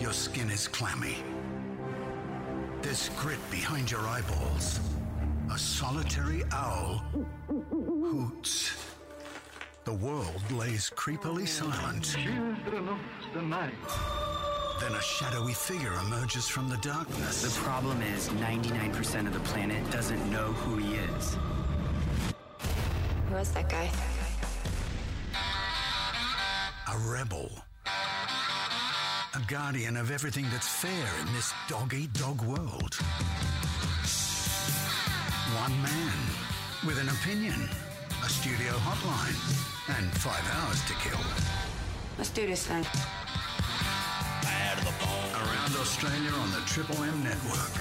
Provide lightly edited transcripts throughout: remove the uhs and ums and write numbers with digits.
Your skin is clammy. There's grit behind your eyeballs. A solitary owl hoots. The world lays creepily silent. Children of the night. Then a shadowy figure emerges from the darkness. The problem is 99% of the planet doesn't know who he is. Who is that guy? A rebel. A guardian of everything that's fair in this dog-eat-dog world. One man with an opinion, a studio hotline, and 5 hours to kill. Let's do this then. Bad of the ball. Around Australia on the Triple M network.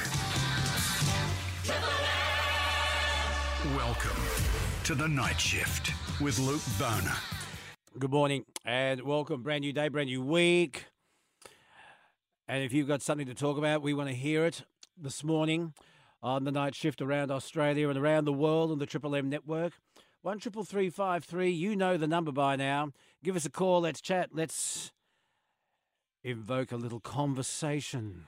Welcome to the Night Shift with Luke Boner. Good morning and welcome. Brand new day, brand new week. And if you've got something to talk about, we want to hear it this morning on the Night Shift around Australia and around the world on the Triple M network. 133353, you know the number by now. Give us a call, let's chat, let's invoke a little conversation.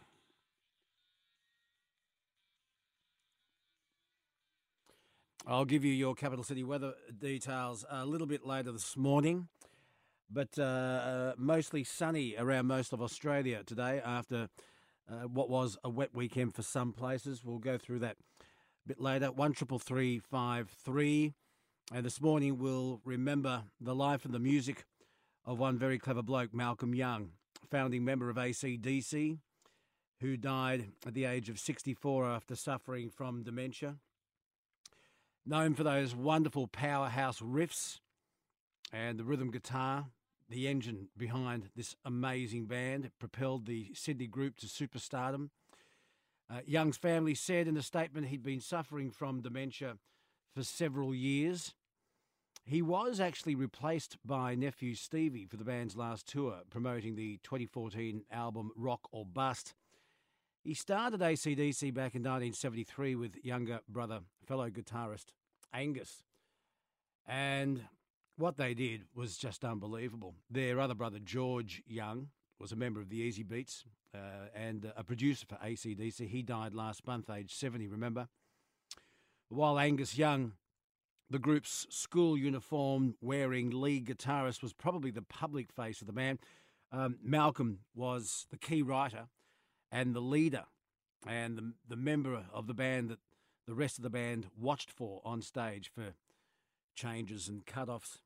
I'll give you your capital city weather details a little bit later this morning. But mostly sunny around most of Australia today after what was a wet weekend for some places. We'll go through that a bit later. 133353. And this morning we'll remember the life and the music of one very clever bloke, Malcolm Young, founding member of AC/DC, who died at the age of 64 after suffering from dementia. Known for those wonderful powerhouse riffs and the rhythm guitar, the engine behind this amazing band. It propelled the Sydney group to superstardom. Young's family said in a statement he'd been suffering from dementia for several years. He was actually replaced by nephew Stevie for the band's last tour, promoting the 2014 album Rock or Bust. He started AC/DC back in 1973 with younger brother, fellow guitarist Angus. And what they did was just unbelievable. Their other brother, George Young, was a member of the Easy Beats and a producer for AC/DC. He died last month, age 70, remember? While Angus Young, the group's school uniform-wearing lead guitarist, was probably the public face of the band, Malcolm was the key writer and the leader and the member of the band that the rest of the band watched for on stage for changes and cut-offs.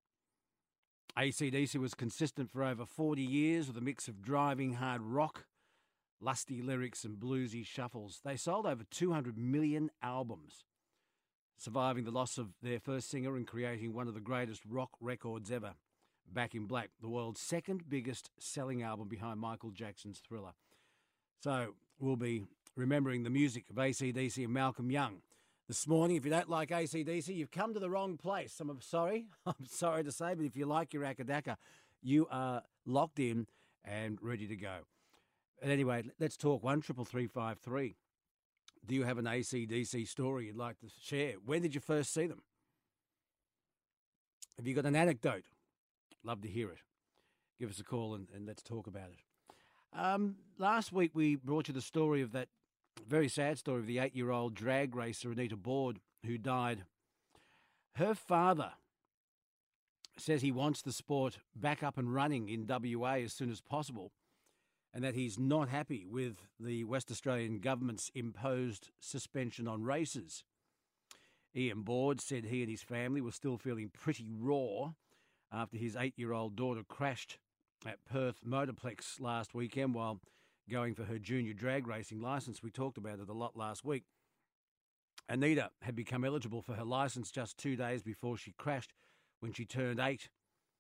AC/DC was consistent for over 40 years with a mix of driving hard rock, lusty lyrics and bluesy shuffles. They sold over 200 million albums, surviving the loss of their first singer and creating one of the greatest rock records ever, Back in Black, the world's second biggest selling album behind Michael Jackson's Thriller. So we'll be remembering the music of AC/DC and Malcolm Young. This morning, if you don't like AC/DC, you've come to the wrong place. I'm sorry to say, but if you like your Akadaka, you are locked in and ready to go. But anyway, let's talk. 133353. Do you have an AC/DC story you'd like to share? When did you first see them? Have you got an anecdote? Love to hear it. Give us a call and let's talk about it. Last week we brought you the story of that very sad story of the 8-year-old drag racer Anita Borde, who died. Her father says he wants the sport back up and running in WA as soon as possible, and that he's not happy with the West Australian government's imposed suspension on races. Ian Borde said he and his family were still feeling pretty raw after his 8-year-old daughter crashed at Perth Motorplex last weekend while going for her junior drag racing licence. We talked about it a lot last week. Anita had become eligible for her licence just 2 days before she crashed when she turned 8.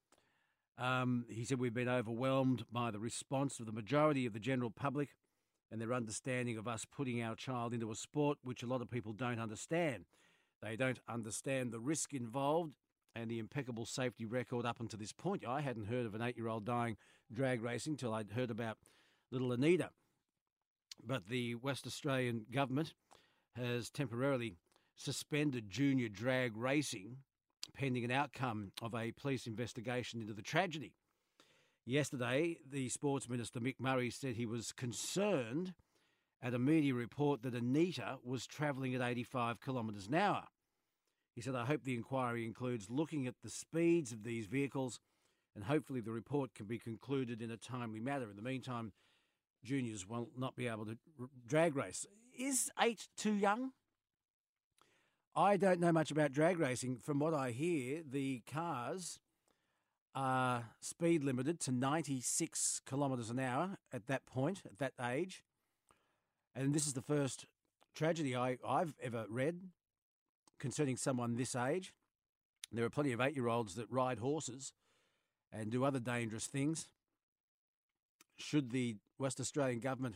He said, we've been overwhelmed by the response of the majority of the general public and their understanding of us putting our child into a sport which a lot of people don't understand. They don't understand the risk involved and the impeccable safety record up until this point. I hadn't heard of an 8-year-old dying drag racing till I'd heard about little Anita. But the West Australian government has temporarily suspended junior drag racing pending an outcome of a police investigation into the tragedy. Yesterday, the Sports Minister, Mick Murray, said he was concerned at a media report that Anita was travelling at 85 kilometres an hour. He said, I hope the inquiry includes looking at the speeds of these vehicles and hopefully the report can be concluded in a timely manner. In the meantime, juniors will not be able to drag race. Is 8 too young? I don't know much about drag racing. From what I hear, the cars are speed limited to 96 kilometres an hour at that point, at that age. And this is the first tragedy I've ever read concerning someone this age. There are plenty of 8-year-olds that ride horses and do other dangerous things. Should the West Australian government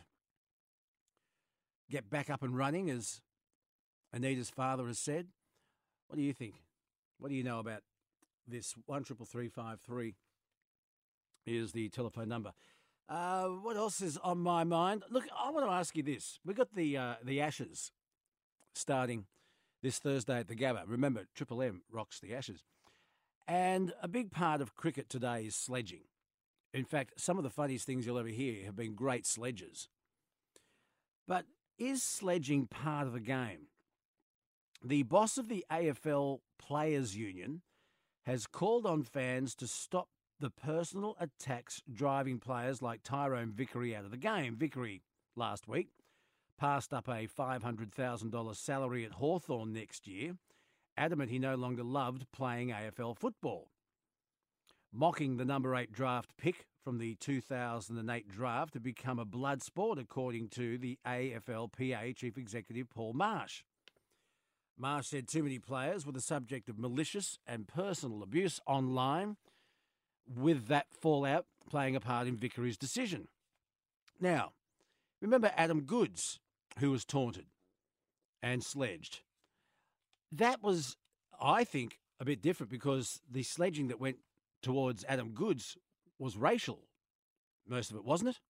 get back up and running, as Anita's father has said? What do you think? What do you know about this? 133353 is the telephone number. What else is on my mind? Look, I want to ask you this. We've got the Ashes starting this Thursday at the Gabba. Remember, Triple M rocks the Ashes. And a big part of cricket today is sledging. In fact, some of the funniest things you'll ever hear have been great sledges. But is sledging part of the game? The boss of the AFL Players Union has called on fans to stop the personal attacks driving players like Tyrone Vickery out of the game. Vickery, last week, passed up a $500,000 salary at Hawthorn next year, adamant he no longer loved playing AFL football. Mocking the number 8 draft pick from the 2008 draft to become a blood sport, according to the AFLPA Chief Executive Paul Marsh. Marsh said too many players were the subject of malicious and personal abuse online, with that fallout playing a part in Vickery's decision. Now, remember Adam Goodes, who was taunted and sledged. That was, I think, a bit different because the sledging that went towards Adam Goodes was racial. Most of it, wasn't it?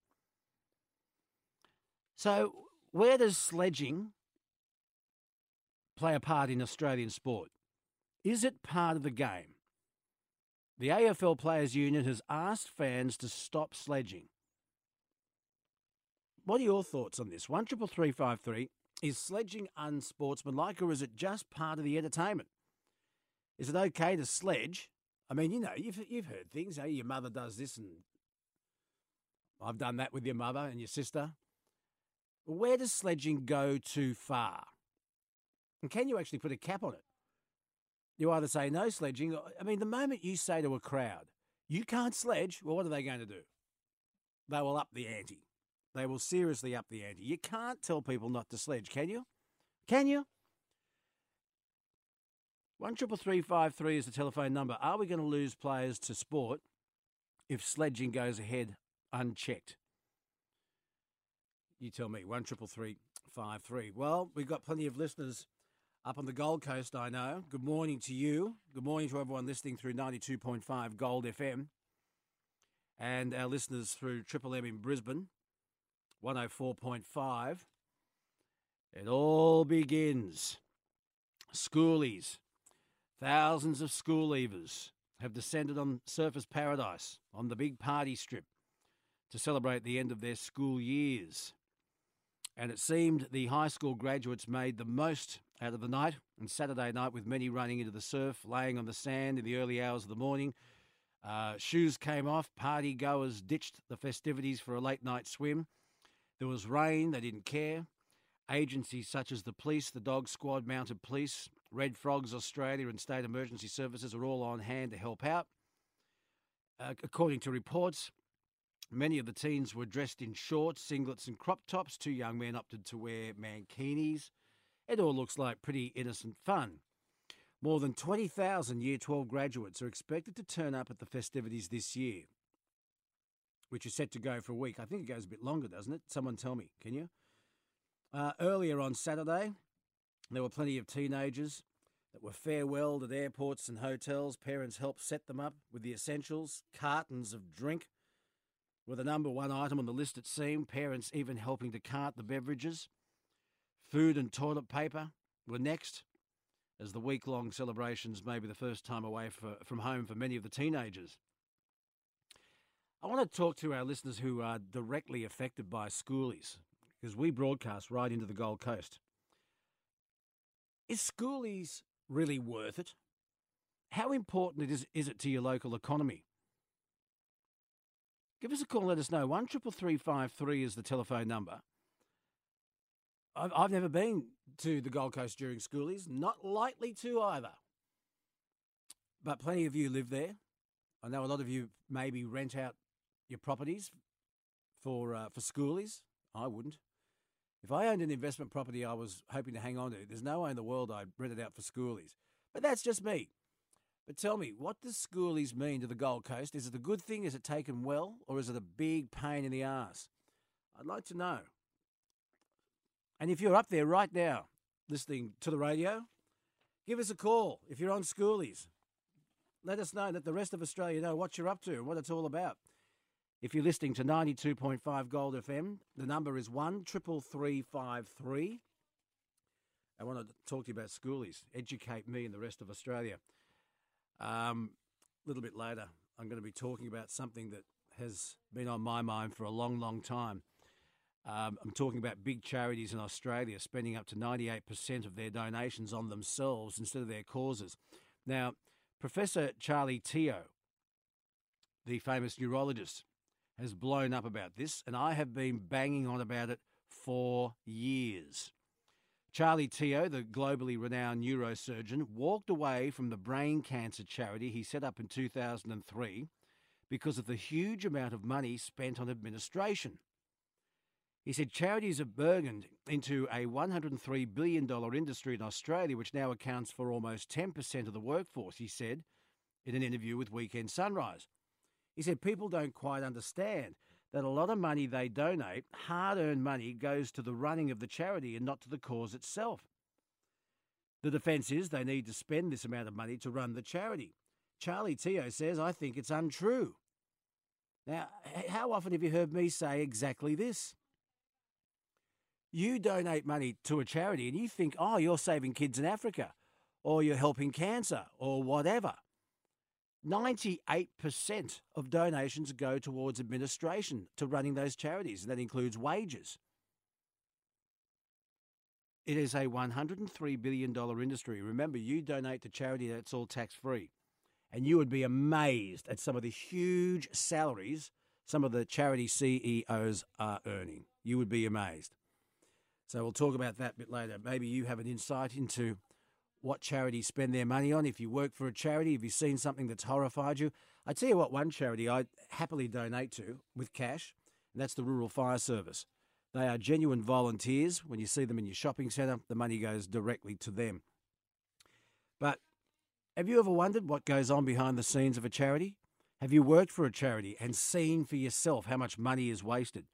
So where does sledging play a part in Australian sport? Is it part of the game? The AFL Players Union has asked fans to stop sledging. What are your thoughts on this? 133353. Is sledging unsportsmanlike, or is it just part of the entertainment? Is it okay to sledge? I mean, you know, you've heard things. Your mother does this, and I've done that with your mother and your sister. Where does sledging go too far? And can you actually put a cap on it? You either say no sledging. I mean, the moment you say to a crowd, you can't sledge, well, what are they going to do? They will up the ante. They will seriously up the ante. You can't tell people not to sledge, can you? Can you? 133353 is the telephone number. Are we going to lose players to sport if sledging goes ahead unchecked? You tell me. 133353. Well, we've got plenty of listeners up on the Gold Coast, I know. Good morning to you. Good morning to everyone listening through 92.5 Gold FM. And our listeners through Triple M in Brisbane, 104.5. It all begins. Schoolies. Thousands of school leavers have descended on Surfers Paradise on the big party strip to celebrate the end of their school years. And it seemed the high school graduates made the most out of the night, and Saturday night with many running into the surf, laying on the sand in the early hours of the morning. Shoes came off, party goers ditched the festivities for a late night swim. There was rain, they didn't care. Agencies such as the police, the Dog Squad, Mounted Police, Red Frogs Australia and State Emergency Services are all on hand to help out. According to reports, many of the teens were dressed in shorts, singlets and crop tops. 2 young men opted to wear mankinis. It all looks like pretty innocent fun. More than 20,000 Year 12 graduates are expected to turn up at the festivities this year, which is set to go for a week. I think it goes a bit longer, doesn't it? Someone tell me, can you? Earlier on Saturday, there were plenty of teenagers that were farewelled at airports and hotels. Parents helped set them up with the essentials. Cartons of drink were the number one item on the list, it seemed. Parents even helping to cart the beverages. Food and toilet paper were next, as the week-long celebrations may be the first time away from home for many of the teenagers. I want to talk to our listeners who are directly affected by schoolies, because we broadcast right into the Gold Coast. Is schoolies really worth it? How important is it to your local economy? Give us a call and let us know. 133353 is the telephone number. I've never been to the Gold Coast during schoolies, not likely to either. But plenty of you live there. I know a lot of you maybe rent out your properties for schoolies. I wouldn't. If I owned an investment property I was hoping to hang on to, there's no way in the world I'd rent it out for schoolies. But that's just me. But tell me, what does schoolies mean to the Gold Coast? Is it a good thing? Is it taken well? Or is it a big pain in the arse? I'd like to know. And if you're up there right now listening to the radio, give us a call if you're on schoolies. Let us know, that the rest of Australia know what you're up to and what it's all about. If you're listening to 92.5 Gold FM, the number is 133353. I want to talk to you about schoolies, educate me and the rest of Australia. A little bit later, I'm going to be talking about something that has been on my mind for a long, long time. I'm talking about big charities in Australia spending up to 98% of their donations on themselves instead of their causes. Now, Professor Charlie Teo, the famous neurologist, has blown up about this, and I have been banging on about it for years. Charlie Teo, the globally renowned neurosurgeon, walked away from the brain cancer charity he set up in 2003 because of the huge amount of money spent on administration. He said charities have burgeoned into a $103 billion industry in Australia, which now accounts for almost 10% of the workforce, he said in an interview with Weekend Sunrise. He said people don't quite understand that a lot of money they donate, hard-earned money, goes to the running of the charity and not to the cause itself. The defence is they need to spend this amount of money to run the charity. Charlie Teo says, I think it's untrue. Now, how often have you heard me say exactly this? You donate money to a charity and you think, oh, you're saving kids in Africa, or you're helping cancer, or whatever. 98% of donations go towards administration to running those charities, and that includes wages. It is a $103 billion industry. Remember, you donate to charity, that's all tax-free. And you would be amazed at some of the huge salaries some of the charity CEOs are earning. You would be amazed. So we'll talk about that a bit later. Maybe you have an insight into what charities spend their money on. If you work for a charity, have you seen something that's horrified you? I tell you what, one charity I happily donate to with cash, and that's the Rural Fire Service. They are genuine volunteers. When you see them in your shopping centre, the money goes directly to them. But have you ever wondered what goes on behind the scenes of a charity? Have you worked for a charity and seen for yourself how much money is wasted?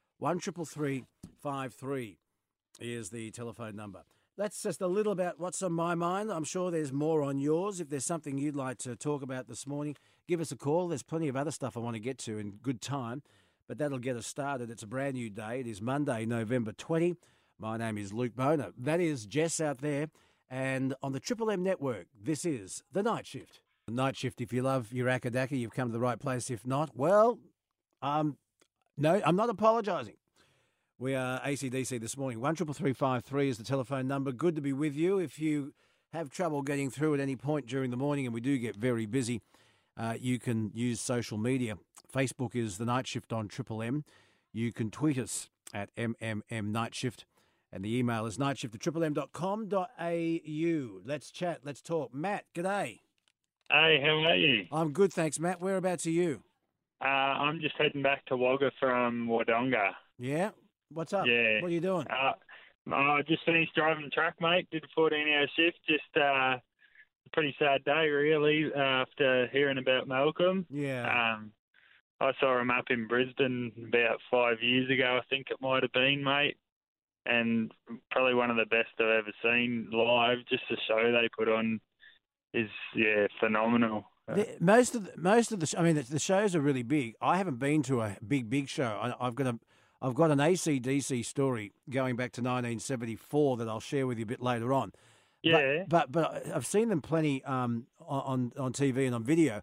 133353 is the telephone number. That's just a little about what's on my mind. I'm sure there's more on yours. If there's something you'd like to talk about this morning, give us a call. There's plenty of other stuff I want to get to in good time, but that'll get us started. It's a brand new day. It is Monday, November 20. My name is Luke Boner. That is Jess out there. And on the Triple M network, this is The Night Shift. The Night Shift, if you love your akadaka, you've come to the right place. If not, well, no, I'm not apologising. We are ACDC this morning. 133353 is the telephone number. Good to be with you. If you have trouble getting through at any point during the morning, and we do get very busy, you can use social media. Facebook is The Night Shift on Triple M. You can tweet us at MMMNightShift, and the email is nightshift@triplem.com.au. Let's chat. Let's talk. Matt, g'day. Hey, how are you? I'm good, thanks, Matt. Whereabouts are you? I'm just heading back to Wagga from Wodonga. Yeah? What's up? Yeah. What are you doing? I just finished driving the truck, mate. Did a 14-hour shift. Just a pretty sad day, really, after hearing about Malcolm. Yeah. I saw him up in Brisbane about 5 years ago, I think it might have been, mate. And probably one of the best I've ever seen live. Just the show they put on is, phenomenal. Most of the shows are really big. I haven't been to a big show. I've got an AC/DC story going back to 1974 that I'll share with you a bit later on. Yeah. But I've seen them plenty on TV and on video,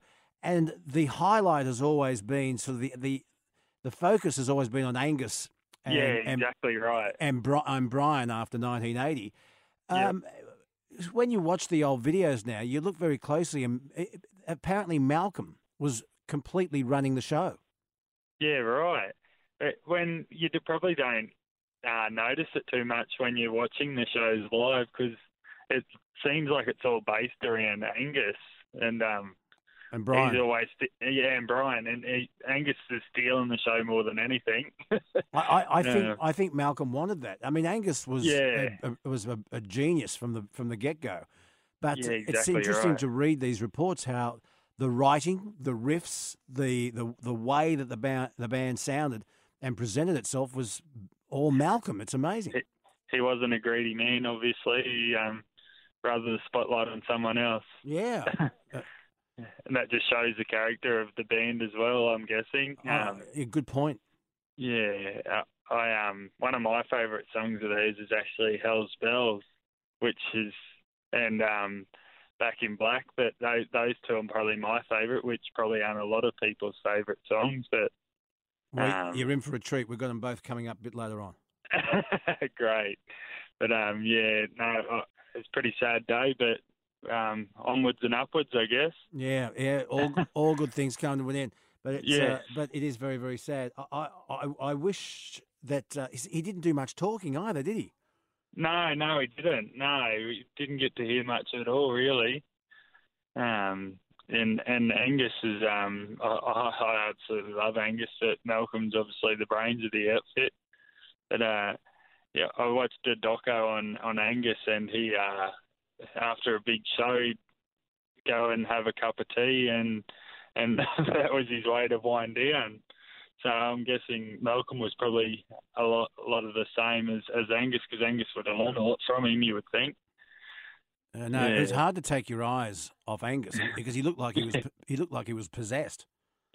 And the highlight has always been sort of the focus has always been on Angus. Exactly right. And Brian after 1980. Yep. When you watch the old videos now, you look very closely, and apparently Malcolm was completely running the show. Yeah, right. When you probably don't notice it too much when you're watching the shows live, because it seems like it's all based around Angus and Brian. He's always and Brian, and Angus is stealing the show more than anything. I think Malcolm wanted that. I mean, Angus was a genius from the get go, but it's interesting to read these reports how the writing, the riffs, the way that the band sounded and presented itself was all Malcolm. It's amazing. He wasn't a greedy man, obviously. He rather the spotlight on someone else. Yeah. And that just shows the character of the band as well, I'm guessing. Good point. Yeah. I one of my favourite songs of theirs is actually Hell's Bells, which is, and Back in Black, but those two are probably my favourite, which probably aren't a lot of people's favourite songs. But you're in for a treat. We've got them both coming up a bit later on. Great. But, it's a pretty sad day, but onwards and upwards, I guess. Yeah. All good things come to an end. But but it is very, very sad. I wish that he didn't do much talking either, did he? No, he didn't. No, we didn't get to hear much at all, really. And Angus is I absolutely love Angus. But Malcolm's obviously the brains of the outfit. But I watched a doco on Angus, and he after a big show, he'd go and have a cup of tea, and that was his way to wind down. So I'm guessing Malcolm was probably a lot of the same as Angus, because Angus would have learned a lot from him, you would think. It's hard to take your eyes off Angus because he looked like he was possessed.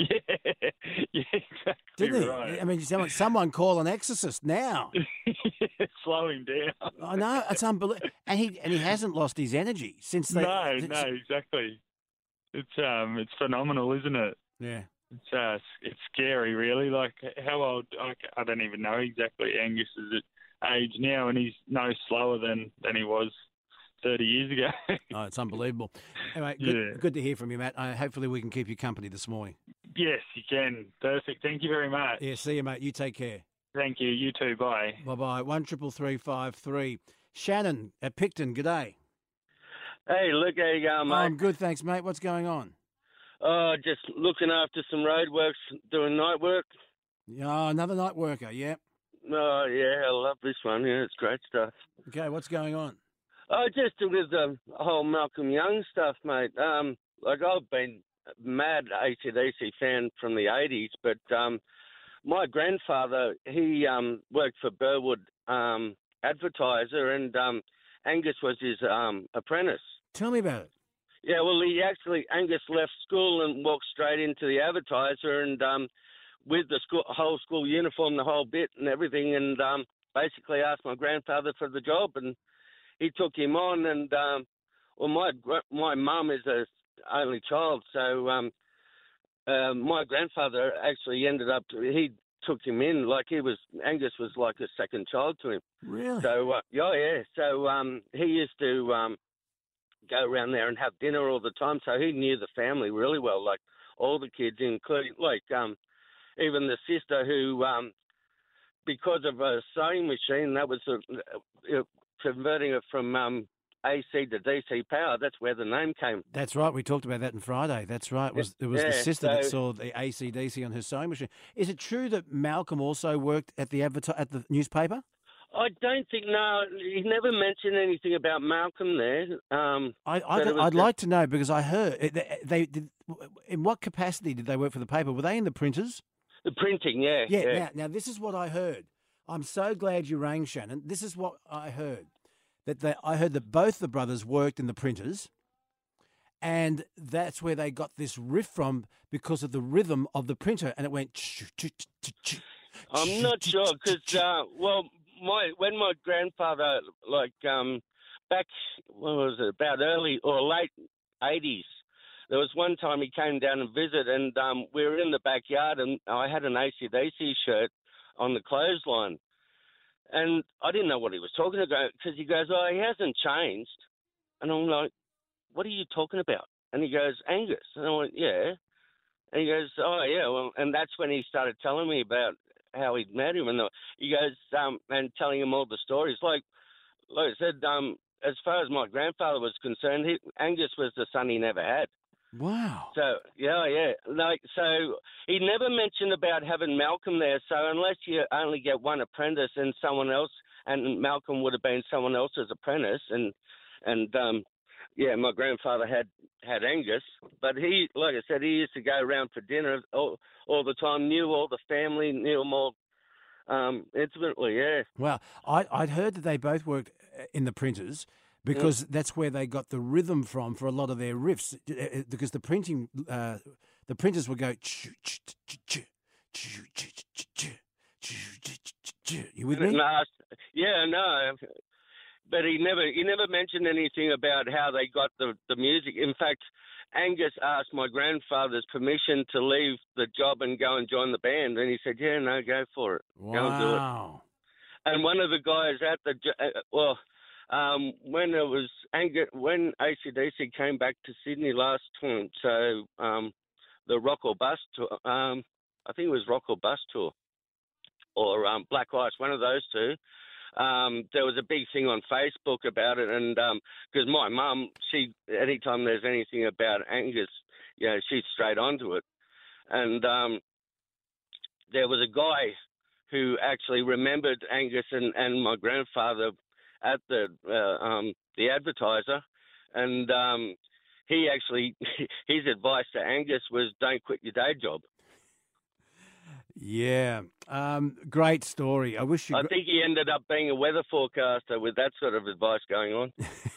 Yeah, exactly. Didn't he? Right. I mean, someone call an exorcist now. Slow him down. I know, it's unbelievable, and he hasn't lost his energy since. No, exactly. It's phenomenal, isn't it? Yeah. It's scary, really. Like, how old? I don't even know exactly Angus's age now, and he's no slower than he was 30 years ago. Oh, it's unbelievable. Anyway, good to hear from you, Matt. Hopefully we can keep you company this morning. Yes, you can. Perfect. Thank you very much. Yeah, see you, mate. You take care. Thank you. You too. Bye. Bye-bye. 133353. Shannon at Picton, g'day. Hey, look, how you going, mate? I'm good, thanks, mate. What's going on? Just looking after some roadworks, doing night work. Oh, another night worker, yeah. Oh, yeah, I love this one. Yeah, it's great stuff. Okay, what's going on? Just with the whole Malcolm Young stuff, mate. I've been mad AC/DC fan from the 80s, but my grandfather, he worked for Burwood Advertiser, and Angus was his apprentice. Tell me about it. Yeah, well, Angus left school and walked straight into the Advertiser, and with the whole school uniform, the whole bit and everything, and basically asked my grandfather for the job, and he took him on. And my mum is a only child, so my grandfather actually he took him in, like Angus was like a second child to him. Really? So So he used to go around there and have dinner all the time, so he knew the family really well, like all the kids, including even the sister who, because of a sewing machine, that was converting it from AC to DC power. That's where the name came. That's right. We talked about that on Friday. That's right. It was the sister that saw the AC/DC on her sewing machine. Is it true that Malcolm also worked at the newspaper? I don't think. No, he never mentioned anything about Malcolm there. I'd like to know, because I heard they did. In what capacity did they work for the paper? Were they in the printers? The printing, yeah. Yeah. Now this is what I heard. I'm so glad you rang, Shannon. This is what I heard. I heard that both the brothers worked in the printers, and that's where they got this riff from, because of the rhythm of the printer, and it went. I'm not sure, because when my grandfather, back, what was it, about early or late 80s, there was one time he came down and visit, and we were in the backyard, and I had an AC/DC shirt on the clothesline. And I didn't know what he was talking about because he goes, oh, he hasn't changed. And I'm like, what are you talking about? And he goes, Angus. And I went, yeah. And he goes, oh, yeah. Well, and that's when he started telling me about how he'd met him. And he goes, and telling him all the stories. Like I said, as far as my grandfather was concerned, Angus was the son he never had. Wow. So, yeah. So he never mentioned about having Malcolm there. So unless you only get one apprentice and someone else, and Malcolm would have been someone else's apprentice, and my grandfather had Angus, but he, like I said, he used to go around for dinner all the time, knew all the family, knew them all intimately, yeah. Well, I'd heard that they both worked in the printers, because that's where they got the rhythm from for a lot of their riffs. Because the printers would go. You with me? No. But he never mentioned anything about how they got the music. In fact, Angus asked my grandfather's permission to leave the job and go and join the band, and he said, "Yeah, no, go for it. Wow. Go and do it." And one of the guys at when AC/DC came back to Sydney last time, so the Rock or Bust tour, I think it was Rock or Bust tour, or Black Ice, one of those two. There was a big thing on Facebook about it, and because my mum, anytime there's anything about Angus, she's straight onto it. And there was a guy who actually remembered Angus and my grandfather at the Advertiser, and his advice to Angus was, don't quit your day job. Yeah, great story. I think he ended up being a weather forecaster with that sort of advice going on.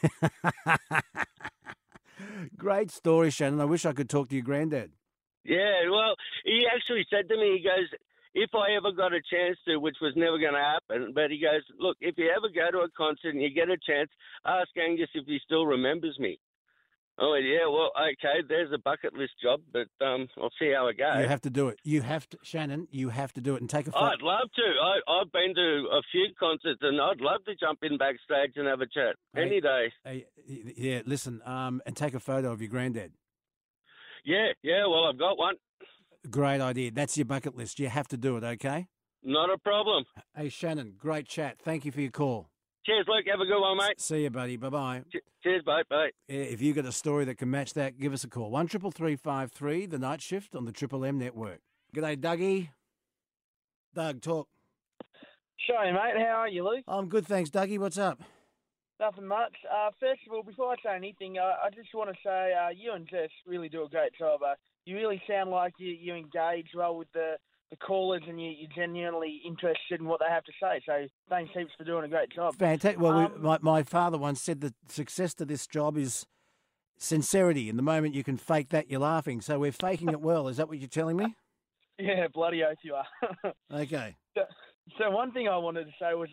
Great story, Shannon. I wish I could talk to your granddad. Yeah, well, he actually said to me, he goes, if I ever got a chance to, which was never going to happen, but he goes, look, if you ever go to a concert and you get a chance, ask Angus if he still remembers me. Oh, yeah, well, okay, there's a bucket list job, but I'll see how it goes. You have to do it. Shannon, you have to do it and take a photo. I'd love to. I've been to a few concerts, and I'd love to jump in backstage and have a chat any day. Yeah, listen, and take a photo of your granddad. Yeah, well, I've got one. Great idea. That's your bucket list. You have to do it, okay? Not a problem. Hey, Shannon, great chat. Thank you for your call. Cheers, Luke. Have a good one, mate. See you, buddy. Bye-bye. Cheers, mate. Bye. If you got a story that can match that, give us a call. 133353, The Night Shift on the Triple M Network. G'day, Dougie. Doug, talk. Sure, mate. How are you, Luke? I'm good, thanks, Dougie. What's up? Nothing much. First of all, before I say anything, I just want to say you and Jess really do a great job. You really sound like you engage well with the callers, and you're genuinely interested in what they have to say. So thanks heaps for doing a great job. Fantastic. Well, my father once said the success to this job is sincerity. And the moment you can fake that, you're laughing. So we're faking it well. Is that what you're telling me? Yeah, bloody oath you are. Okay. So one thing I wanted to say was,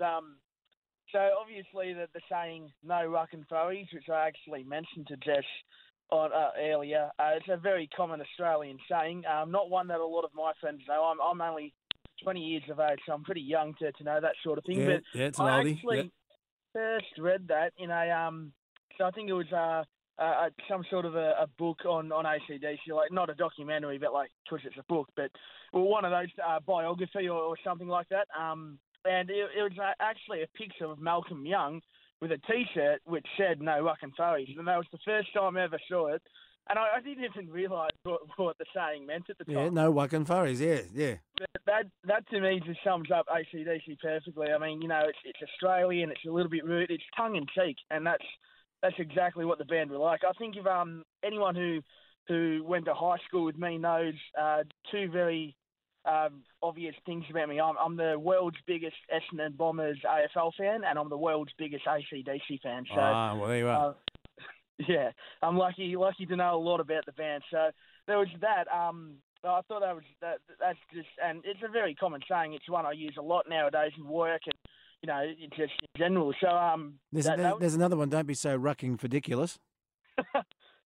so obviously the saying "no ruck and throwies," which I actually mentioned to Jess on earlier, it's a very common Australian saying, not one that a lot of my friends know. I'm only 20 years of age, so I'm pretty young to know that sort of thing. Yeah, it's an I oldie. actually first read that in a, so I think it was some sort of a book on AC/DC, like not a documentary, but like, because it's a book, but one of those biography or something like that. And it was actually a picture of Malcolm Young with a T-shirt which said "no ruck and throwies," and that was the first time I ever saw it. And I didn't even realise what the saying meant at the time. Yeah, no ruck and throwies, yeah. That to me just sums up AC/DC perfectly. I mean, it's Australian, it's a little bit rude, it's tongue-in-cheek, and that's exactly what the band were like. I think if anyone who went to high school with me knows two very obvious things about me. I'm the world's biggest Essendon Bombers AFL fan, and I'm the world's biggest AC/DC fan. So, well, there you are. Yeah, I'm lucky to know a lot about the band. So there was that. I thought that's just, and it's a very common saying. It's one I use a lot nowadays in work and, just in general. So there's another one. Don't be so rucking ridiculous.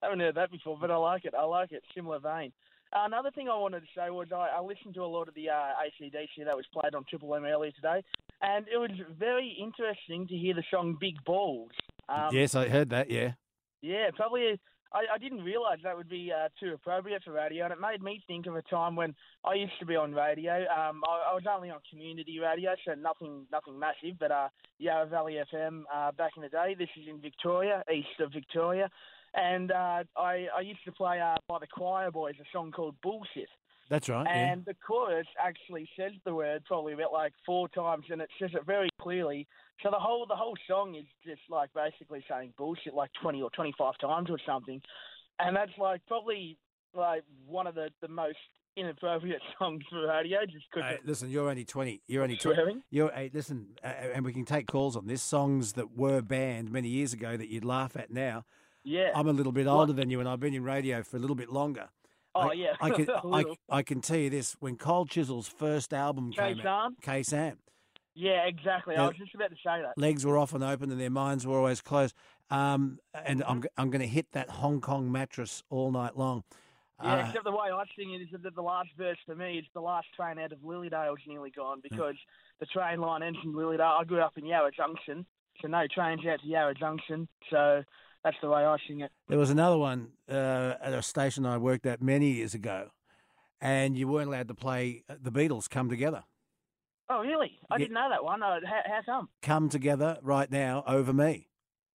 Haven't heard that before, but I like it. I like it. Similar vein. Another thing I wanted to say was I listened to a lot of the AC/DC that was played on Triple M earlier today, and it was very interesting to hear the song Big Balls. Yes, I heard that, yeah. Yeah, probably. I didn't realise that would be too appropriate for radio, and it made me think of a time when I used to be on radio. I was only on community radio, so nothing massive, but Yarra Valley FM back in the day. This is in Victoria, east of Victoria. And I used to play by the Choir Boys a song called Bullshit. That's right, and the chorus actually says the word probably about like 4 times, and it says it very clearly. So the whole song is just like basically saying bullshit like 20 or 25 times or something. And that's like probably like one of the most inappropriate songs for radio. Just Hey, listen, you're only 20. You're only 20. Swearing? Listen, and we can take calls on this. Songs that were banned many years ago that you'd laugh at now. Yeah. I'm a little bit older than you, and I've been in radio for a little bit longer. Oh, yeah. I can tell you this. When Cold Chisel's first album came out, K-Sam. Yeah, exactly. I was just about to say that. Legs were often open and their minds were always closed. And I'm going to hit that Hong Kong mattress all night long. Yeah, except the way I sing it is that the last verse for me is the last train out of Lilydale's nearly gone because the train line ends in Lilydale. I grew up in Yarra Junction, so no trains out to Yarra Junction. So that's the way I sing it. There was another one at a station I worked at many years ago, and you weren't allowed to play The Beatles Come Together. Oh, really? I didn't know that one. How come? Come Together right now over me.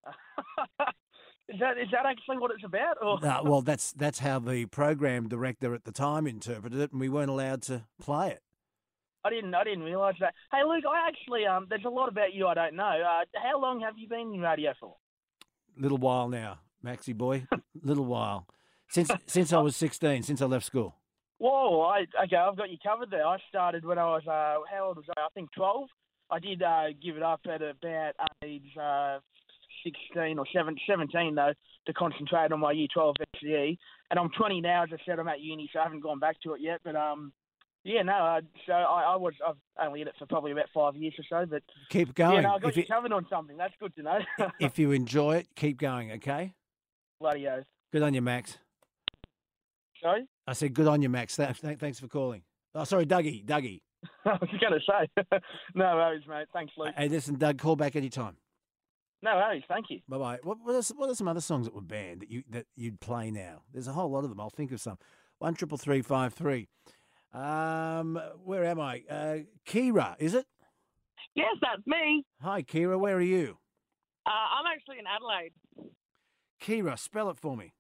Is that actually what it's about? Or? No, well, that's how the program director at the time interpreted it, and we weren't allowed to play it. I didn't realise that. Hey, Luke, I actually there's a lot about you I don't know. How long have you been in radio for? Little while now, Maxie boy. Little while. Since I was 16, since I left school. Whoa, okay, I've got you covered there. I started when I was, how old was I? I think 12. I did give it up at about age 16 or 17, though, to concentrate on my Year 12 FCE. And I'm 20 now, as I said, I'm at uni, so I haven't gone back to it yet. But, yeah, no, so I've only in it for probably about 5 years or so. But keep going. Yeah, no, I got you covered on something. That's good to know. If you enjoy it, keep going, okay? Bloody oath. Good on you, Max. Sorry? I said good on you, Max. Thanks for calling. Oh, sorry, Dougie. I was going to say. No worries, mate. Thanks, Luke. Hey, listen, Doug, call back anytime. No worries. Thank you. Bye-bye. What are some other songs that were banned that you'd play now? There's a whole lot of them. I'll think of some. 133353. Where am I? Kira, is it? Yes, that's me. Hi, Kira. Where are you? I'm actually in Adelaide. Kira, spell it for me.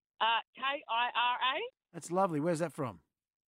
Kira. That's lovely. Where's that from?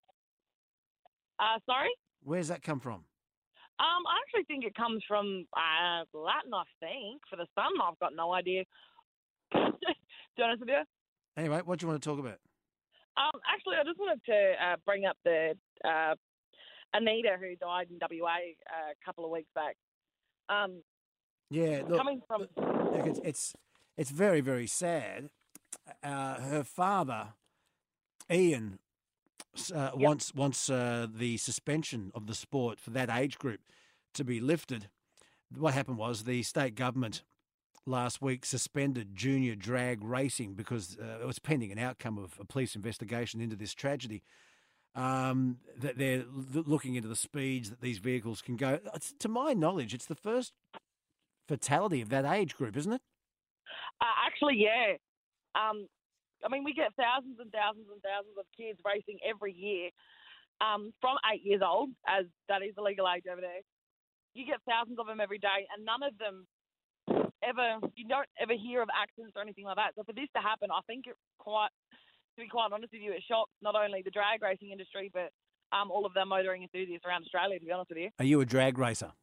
Sorry? Where's that come from? I actually think it comes from Latin, I think. For the sun, I've got no idea. To be honest with you. Anyway, what do you want to talk about? Actually, I just wanted to bring up the Anita who died in WA a couple of weeks back. Yeah, look, coming from. Look, it's very, very sad. Her father, Ian, wants the suspension of the sport for that age group to be lifted. What happened was the state government last week suspended junior drag racing because it was pending an outcome of a police investigation into this tragedy. That they're looking into the speeds that these vehicles can go. To my knowledge, it's the first fatality of that age group, isn't it? Actually, yeah. I mean, we get thousands and thousands and thousands of kids racing every year from 8 years old, as that is the legal age over there. You get thousands of them every day, and none of them you don't ever hear of accidents or anything like that. So for this to happen, I think to be quite honest with you, it shocked not only the drag racing industry, but all of the motoring enthusiasts around Australia, to be honest with you. Are you a drag racer?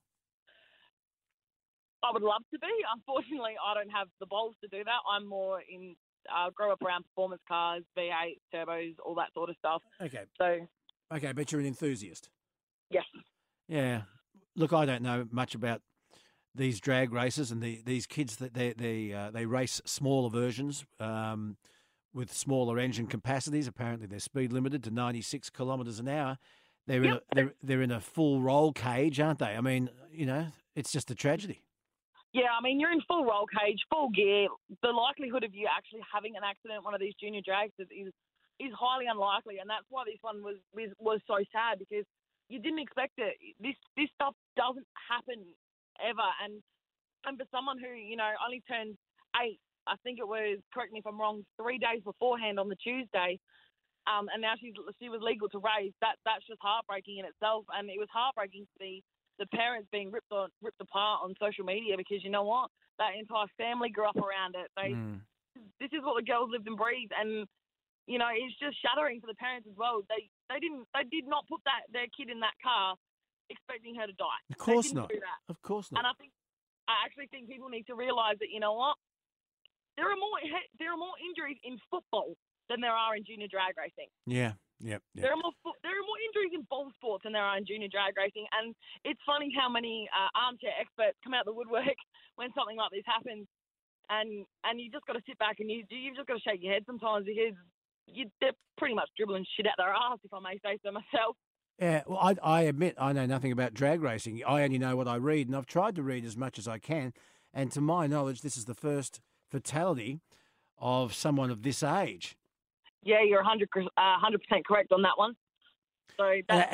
I would love to be. Unfortunately, I don't have the balls to do that. I'm more in grow up around performance cars, V8, turbos, all that sort of stuff. Okay. Okay, but you're an enthusiast. Yes. Yeah. Look, I don't know much about these drag races and these kids that they race smaller versions with smaller engine capacities. Apparently, they're speed limited to 96 kilometres an hour. They're in a full roll cage, aren't they? I mean, it's just a tragedy. Yeah, I mean, you're in full roll cage, full gear. The likelihood of you actually having an accident, one of these junior dragsters, is highly unlikely, and that's why this one was so sad, because you didn't expect it. This stuff doesn't happen ever, and for someone who only turned 8, I think it was, correct me if I'm wrong, 3 days beforehand on the Tuesday, and now she was legal to race. That's just heartbreaking in itself, and it was heartbreaking to see the parents being ripped apart on social media, because you know what, that entire family grew up around it. This is what the girls lived and breathed, and it's just shattering for the parents as well. They did not put their kid in that car expecting her to die. Of course they didn't not. do that. Of course not. And I actually think people need to realise that, you know what, there are more injuries in football than there are in junior drag racing. Yeah. Yep. There are more injuries in ball sports than there are in junior drag racing, and it's funny how many armchair experts come out the woodwork when something like this happens, and you just got to sit back and you've just got to shake your head sometimes, because they're pretty much dribbling shit out their ass, if I may say so myself. Yeah, well, I admit I know nothing about drag racing. I only know what I read, and I've tried to read as much as I can, and to my knowledge, this is the first fatality of someone of this age. Yeah, you're 100% correct on that one. So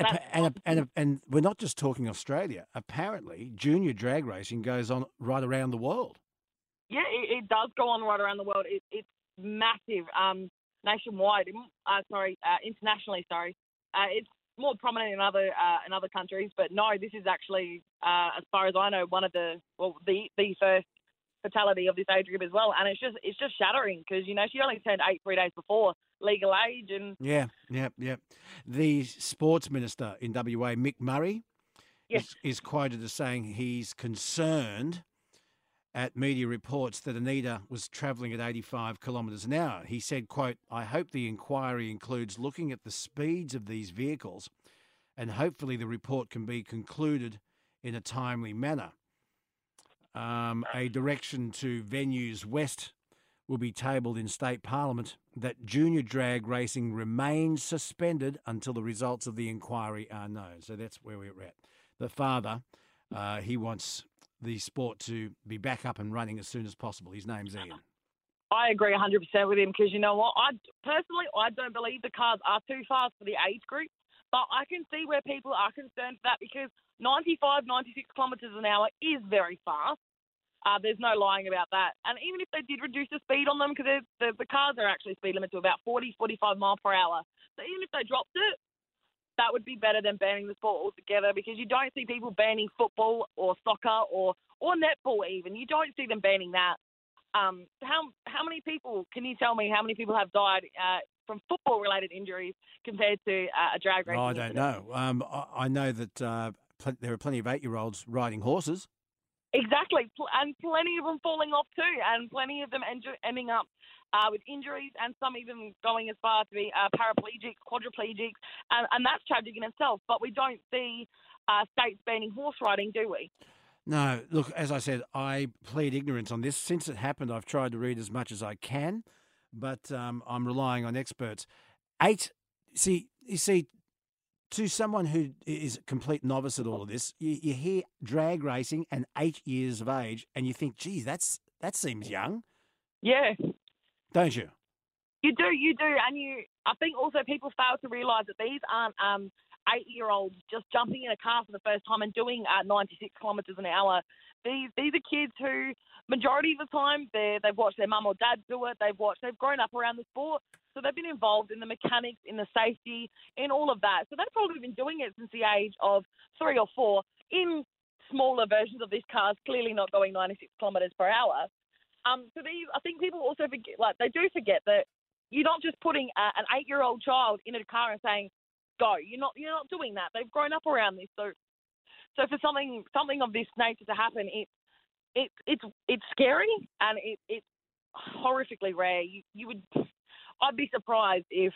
and we're not just talking Australia. Apparently, junior drag racing goes on right around the world. Yeah, it does go on right around the world. It's massive, nationwide. Internationally. Sorry, it's more prominent in other countries. But no, this is actually, as far as I know, one of the first fatality of this age group as well, and it's just shattering, because she only turned 8 3 days before legal age. And yeah. The sports minister in WA, Mick Murray, yes, is quoted as saying he's concerned at media reports that Anita was travelling at 85 kilometres an hour. He said, quote, "I hope the inquiry includes looking at the speeds of these vehicles, and hopefully the report can be concluded in a timely manner. A direction to Venues West will be tabled in State Parliament that junior drag racing remains suspended until the results of the inquiry are known." So that's where we're at. The father, he wants the sport to be back up and running as soon as possible. His name's Ian. I agree 100% with him, because you know what? I don't believe the cars are too fast for the age group, but I can see where people are concerned for that, because 95, 96 kilometres an hour is very fast. There's no lying about that. And even if they did reduce the speed on them, because the cars are actually speed limit to about 40, 45 mile per hour. So even if they dropped it, that would be better than banning the sport altogether, because you don't see people banning football or soccer or netball even. You don't see them banning that. How many people, can you tell me how many people have died from football-related injuries compared to a drag racing I don't know. I know that there are plenty of 8-year-olds riding horses. Exactly, and plenty of them falling off too, and plenty of them ending up with injuries, and some even going as far to be paraplegics, quadriplegics, and that's tragic in itself. But we don't see states banning horse riding, do we? No, look, as I said, I plead ignorance on this. Since it happened, I've tried to read as much as I can, but I'm relying on experts. You see, to someone who is a complete novice at all of this, you hear drag racing and 8 years of age, and you think, geez, that seems young. Yeah. Don't you? You do. And I think also people fail to realise that these aren't 8-year-olds just jumping in a car for the first time and doing 96 kilometres an hour. These are kids who, majority of the time, they've watched their mum or dad do it. They've grown up around the sport. So they've been involved in the mechanics, in the safety, in all of that. So they've probably been doing it since the age of 3 or 4 in smaller versions of these cars, clearly not going 96 kilometres per hour. So I think people also forget, they do forget that you're not just putting an 8-year-old child in a car and saying, go. You're not doing that. They've grown up around this. So for something of this nature to happen, it's scary, and it's horrifically rare. I'd be surprised if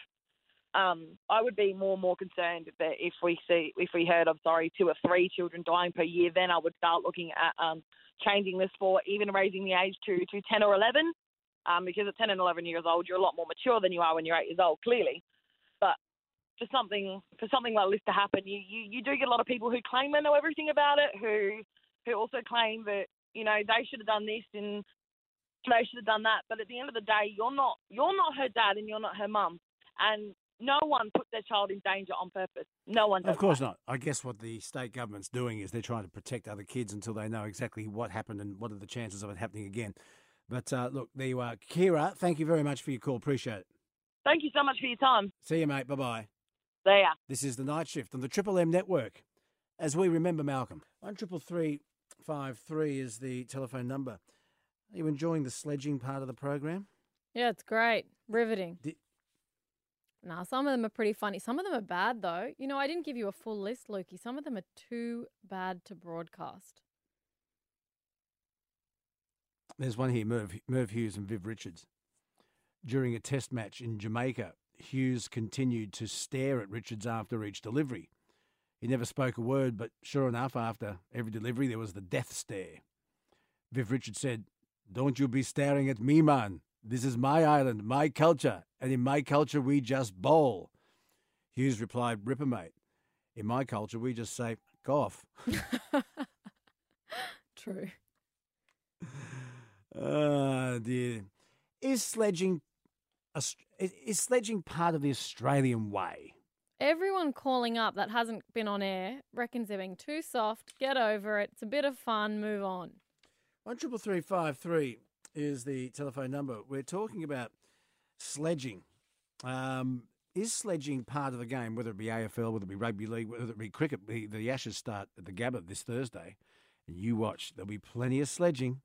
I would be more and more concerned that if we heard of 2 or 3 children dying per year, then I would start looking at changing this for even raising the age to 10 or 11, because at 10 and 11 years old you're a lot more mature than you are when you're 8 years old, clearly. But for something like this to happen, you do get a lot of people who claim they know everything about it, who also claim that you know, they should have done this and they should have done that. But at the end of the day, you're not her dad and you're not her mum. And no one puts their child in danger on purpose. No one does. Of course not. I guess what the state government's doing is they're trying to protect other kids until they know exactly what happened and what are the chances of it happening again. But look, there you are. Kira, thank you very much for your call. Appreciate it. Thank you so much for your time. See you, mate. Bye-bye. See ya. This is The Night Shift on the Triple M Network. As we remember Malcolm, 133353 is the telephone number. Are you enjoying the sledging part of the program? Yeah, it's great. Riveting. Nah, some of them are pretty funny. Some of them are bad, though. You know, I didn't give you a full list, Lukey. Some of them are too bad to broadcast. There's one here, Merv Hughes and Viv Richards. During a test match in Jamaica, Hughes continued to stare at Richards after each delivery. He never spoke a word, but sure enough, after every delivery, there was the death stare. Viv Richards said, "Don't you be staring at me, man. This is my island, my culture, and in my culture, we just bowl." Hughes replied, "Ripper, mate. In my culture, we just say, cough." True. Oh, dear. Is sledging part of the Australian way? Everyone calling up that hasn't been on air reckons they're being too soft. Get over it. It's a bit of fun. Move on. 133353 is the telephone number. We're talking about sledging. Is sledging part of the game, whether it be AFL, whether it be rugby league, whether it be cricket? The Ashes start at the Gabba this Thursday, and you watch. There'll be plenty of sledging.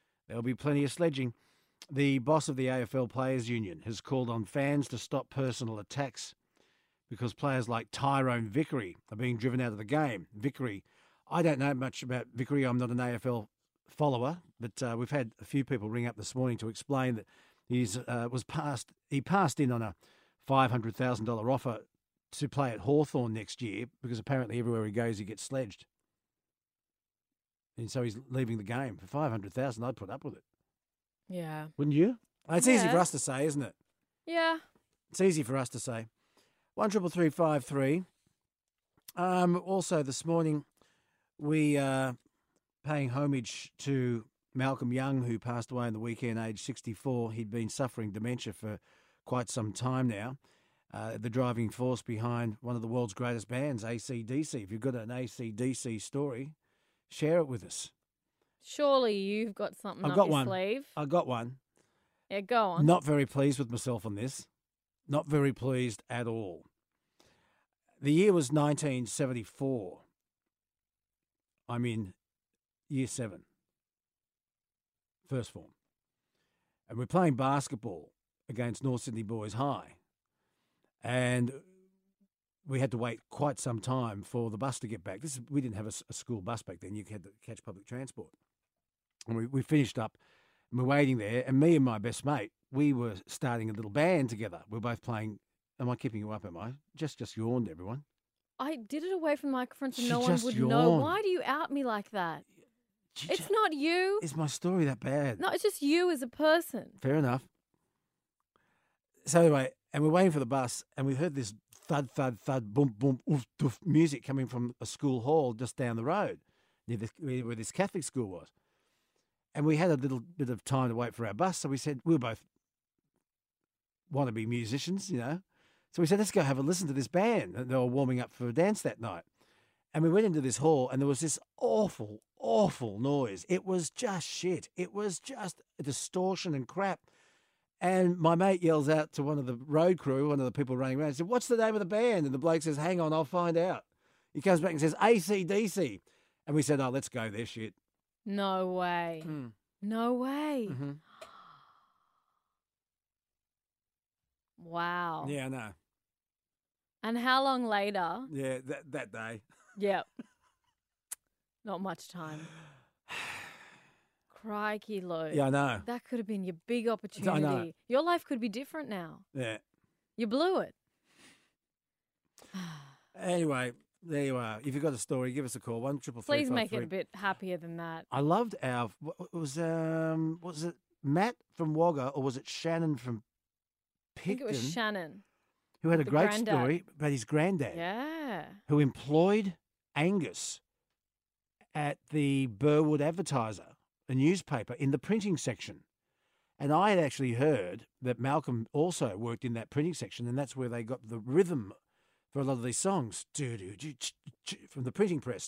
The boss of the AFL Players Union has called on fans to stop personal attacks because players like Tyrone Vickery are being driven out of the game. Vickery, I don't know much about Vickery. I'm not an AFL follower, but we've had a few people ring up this morning to explain that he passed in on a $500,000 offer to play at Hawthorn next year because apparently everywhere he goes he gets sledged. And so he's leaving the game for $500,000. I'd put up with it. Yeah. Wouldn't you? It's easy for us to say, isn't it? Yeah. It's easy for us to say. 133353. Also, this morning, we are paying homage to Malcolm Young, who passed away on the weekend, aged 64. He'd been suffering dementia for quite some time now. The driving force behind one of the world's greatest bands, AC/DC. If you've got an AC/DC story, share it with us. Surely you've got something up your sleeve. I got one. Yeah, go on. Not very pleased with myself on this. Not very pleased at all. The year was 1974. I'm in year 7, first form. And we're playing basketball against North Sydney Boys High. And we had to wait quite some time for the bus to get back. We didn't have a school bus back then. You had to catch public transport. And we finished up, and we're waiting there, and me and my best mate, we were starting a little band together. We're both playing. Am I keeping you up, am I? Just yawned, everyone. I did it away from the microphone so She no one just would know. yawned. Why do you out me like that? It's not you. Is my story that bad? No, it's just you as a person. Fair enough. So anyway, and we're waiting for the bus, and we heard this thud, thud, thud, boom, boom, oof, doof music coming from a school hall just down the road, where this Catholic school was. And we had a little bit of time to wait for our bus, so we said, we were both want to be musicians, you know. So we said, let's go have a listen to this band. And they were warming up for a dance that night. And we went into this hall, and there was this awful, awful noise. It was just shit. It was just a distortion and crap. And my mate yells out to one of the road crew, one of the people running around, and said, "What's the name of the band?" And the bloke says, "Hang on, I'll find out." He comes back and says, AC/DC. And we said, "Oh, let's go, they're shit." No way. No way. Mm-hmm. Wow. Yeah, I know. And how long later? Yeah, that day. Yep. Not much time. Crikey, Lou. Yeah, I know. That could have been your big opportunity. I know. Your life could be different now. Yeah. You blew it. Anyway, there you are. If you've got a story, give us a call. 133353. Please make it a bit happier than that. I loved was it Matt from Wagga or was it Shannon from Picton? I think it was Shannon. Who had a The great granddad. story about his granddad. Yeah. Who employed Angus at the Burwood Advertiser. a newspaper in the printing section. And I had actually heard that Malcolm also worked in that printing section, and that's where they got the rhythm for a lot of these songs from the printing press.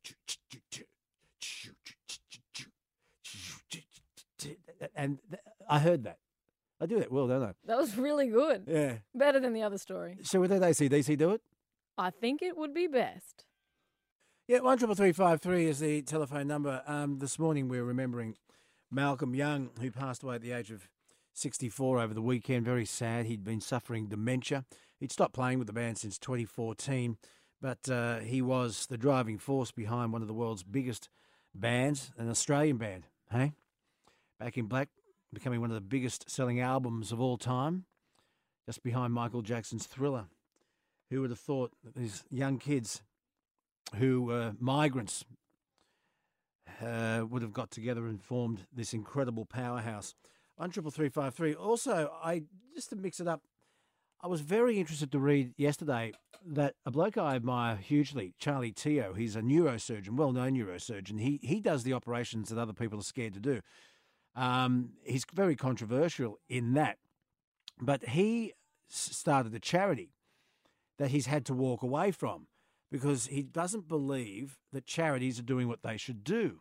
And I heard that. I do that well, don't I? That was really good. Yeah. Better than the other story. So would that AC/DC do it? I think it would be best. Yeah, 133353 is the telephone number. This morning we were remembering Malcolm Young, who passed away at the age of 64 over the weekend. Very sad. He'd been suffering dementia. He'd stopped playing with the band since 2014, but he was the driving force behind one of the world's biggest bands, an Australian band, hey? Back in Black, becoming one of the biggest selling albums of all time, just behind Michael Jackson's Thriller. Who would have thought that these young kids who were migrants would have got together and formed this incredible powerhouse? 133353. Also, just to mix it up, I was very interested to read yesterday that a bloke I admire hugely, Charlie Teo, he's a neurosurgeon, well-known neurosurgeon. He does the operations that other people are scared to do. He's very controversial in that. But he started a charity that he's had to walk away from because he doesn't believe that charities are doing what they should do.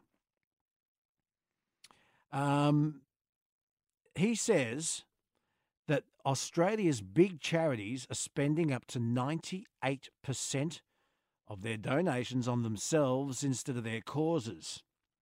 He says that Australia's big charities are spending up to 98% of their donations on themselves instead of their causes.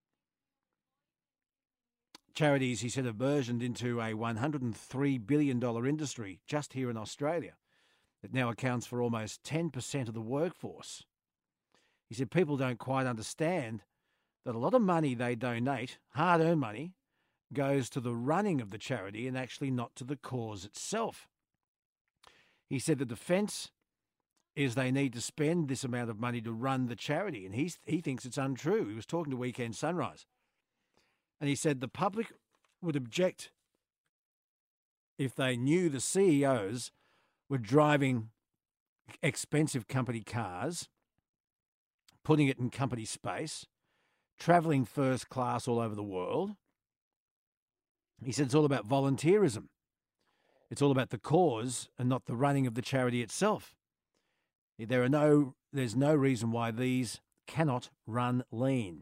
Charities, he said, have burgeoned into a $103 billion industry just here in Australia. It now accounts for almost 10% of the workforce. He said people don't quite understand that a lot of money they donate, hard-earned money, goes to the running of the charity and actually not to the cause itself. He said the defence is they need to spend this amount of money to run the charity, and he thinks it's untrue. He was talking to Weekend Sunrise. And he said the public would object if they knew the CEOs were driving expensive company cars, putting it in company space, travelling first class all over the world. He said it's all about volunteerism. It's all about the cause and not the running of the charity itself. There's no reason why these cannot run lean.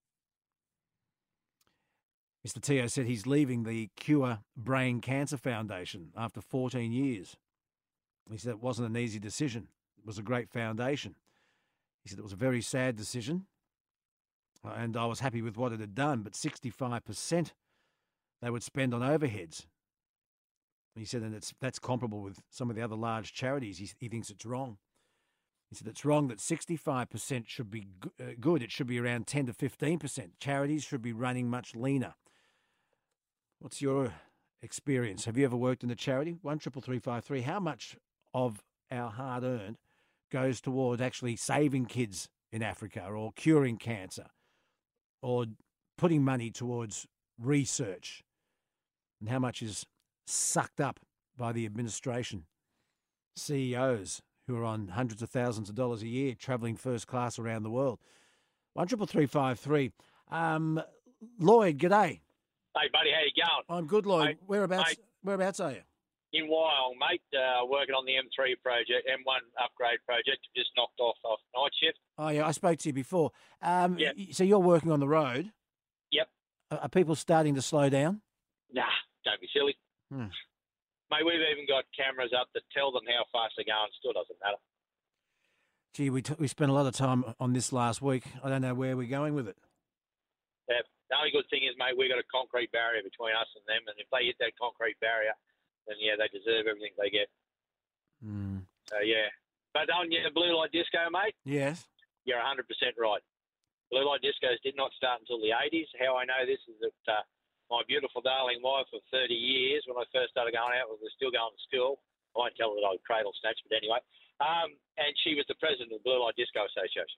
Mr. Teo said he's leaving the Cure Brain Cancer Foundation after 14 years. He said it wasn't an easy decision. It was a great foundation. He said it was a very sad decision, and I was happy with what it had done, but 65% they would spend on overheads. He said, and that's comparable with some of the other large charities. He thinks it's wrong. He said it's wrong that 65% should be good. It should be around 10 to 15%. Charities should be running much leaner. What's your experience? Have you ever worked in a charity? 133353. How much of our hard-earned goes toward actually saving kids in Africa or curing cancer or putting money towards research? And how much is sucked up by the administration, CEOs who are on hundreds of thousands of dollars a year travelling first class around the world? 133353. Lloyd, g'day. Hey, buddy, how you going? I'm good, Lloyd. Mate, Whereabouts are you? In Wyong, mate, working on the M3 project, M1 upgrade project, just knocked off night shift. Oh, yeah, I spoke to you before. Yep. So you're working on the road. Yep. Are people starting to slow down? Nah, don't be silly. Mate, we've even got cameras up that tell them how fast they're going. Still doesn't matter. Gee, we spent a lot of time on this last week. I don't know where we're going with it. Yeah. The only good thing is, mate, we've got a concrete barrier between us and them, and if they hit that concrete barrier, then, yeah, they deserve everything they get. So, yeah. But on your blue light disco, mate, yes, you're 100% right. Blue light discos did not start until the 80s. How I know this is that my beautiful darling wife of 30 years, when I first started going out, we were still going to school. I won't tell her that I cradle snatch, but anyway. And she was the president of the Blue Light Disco Association.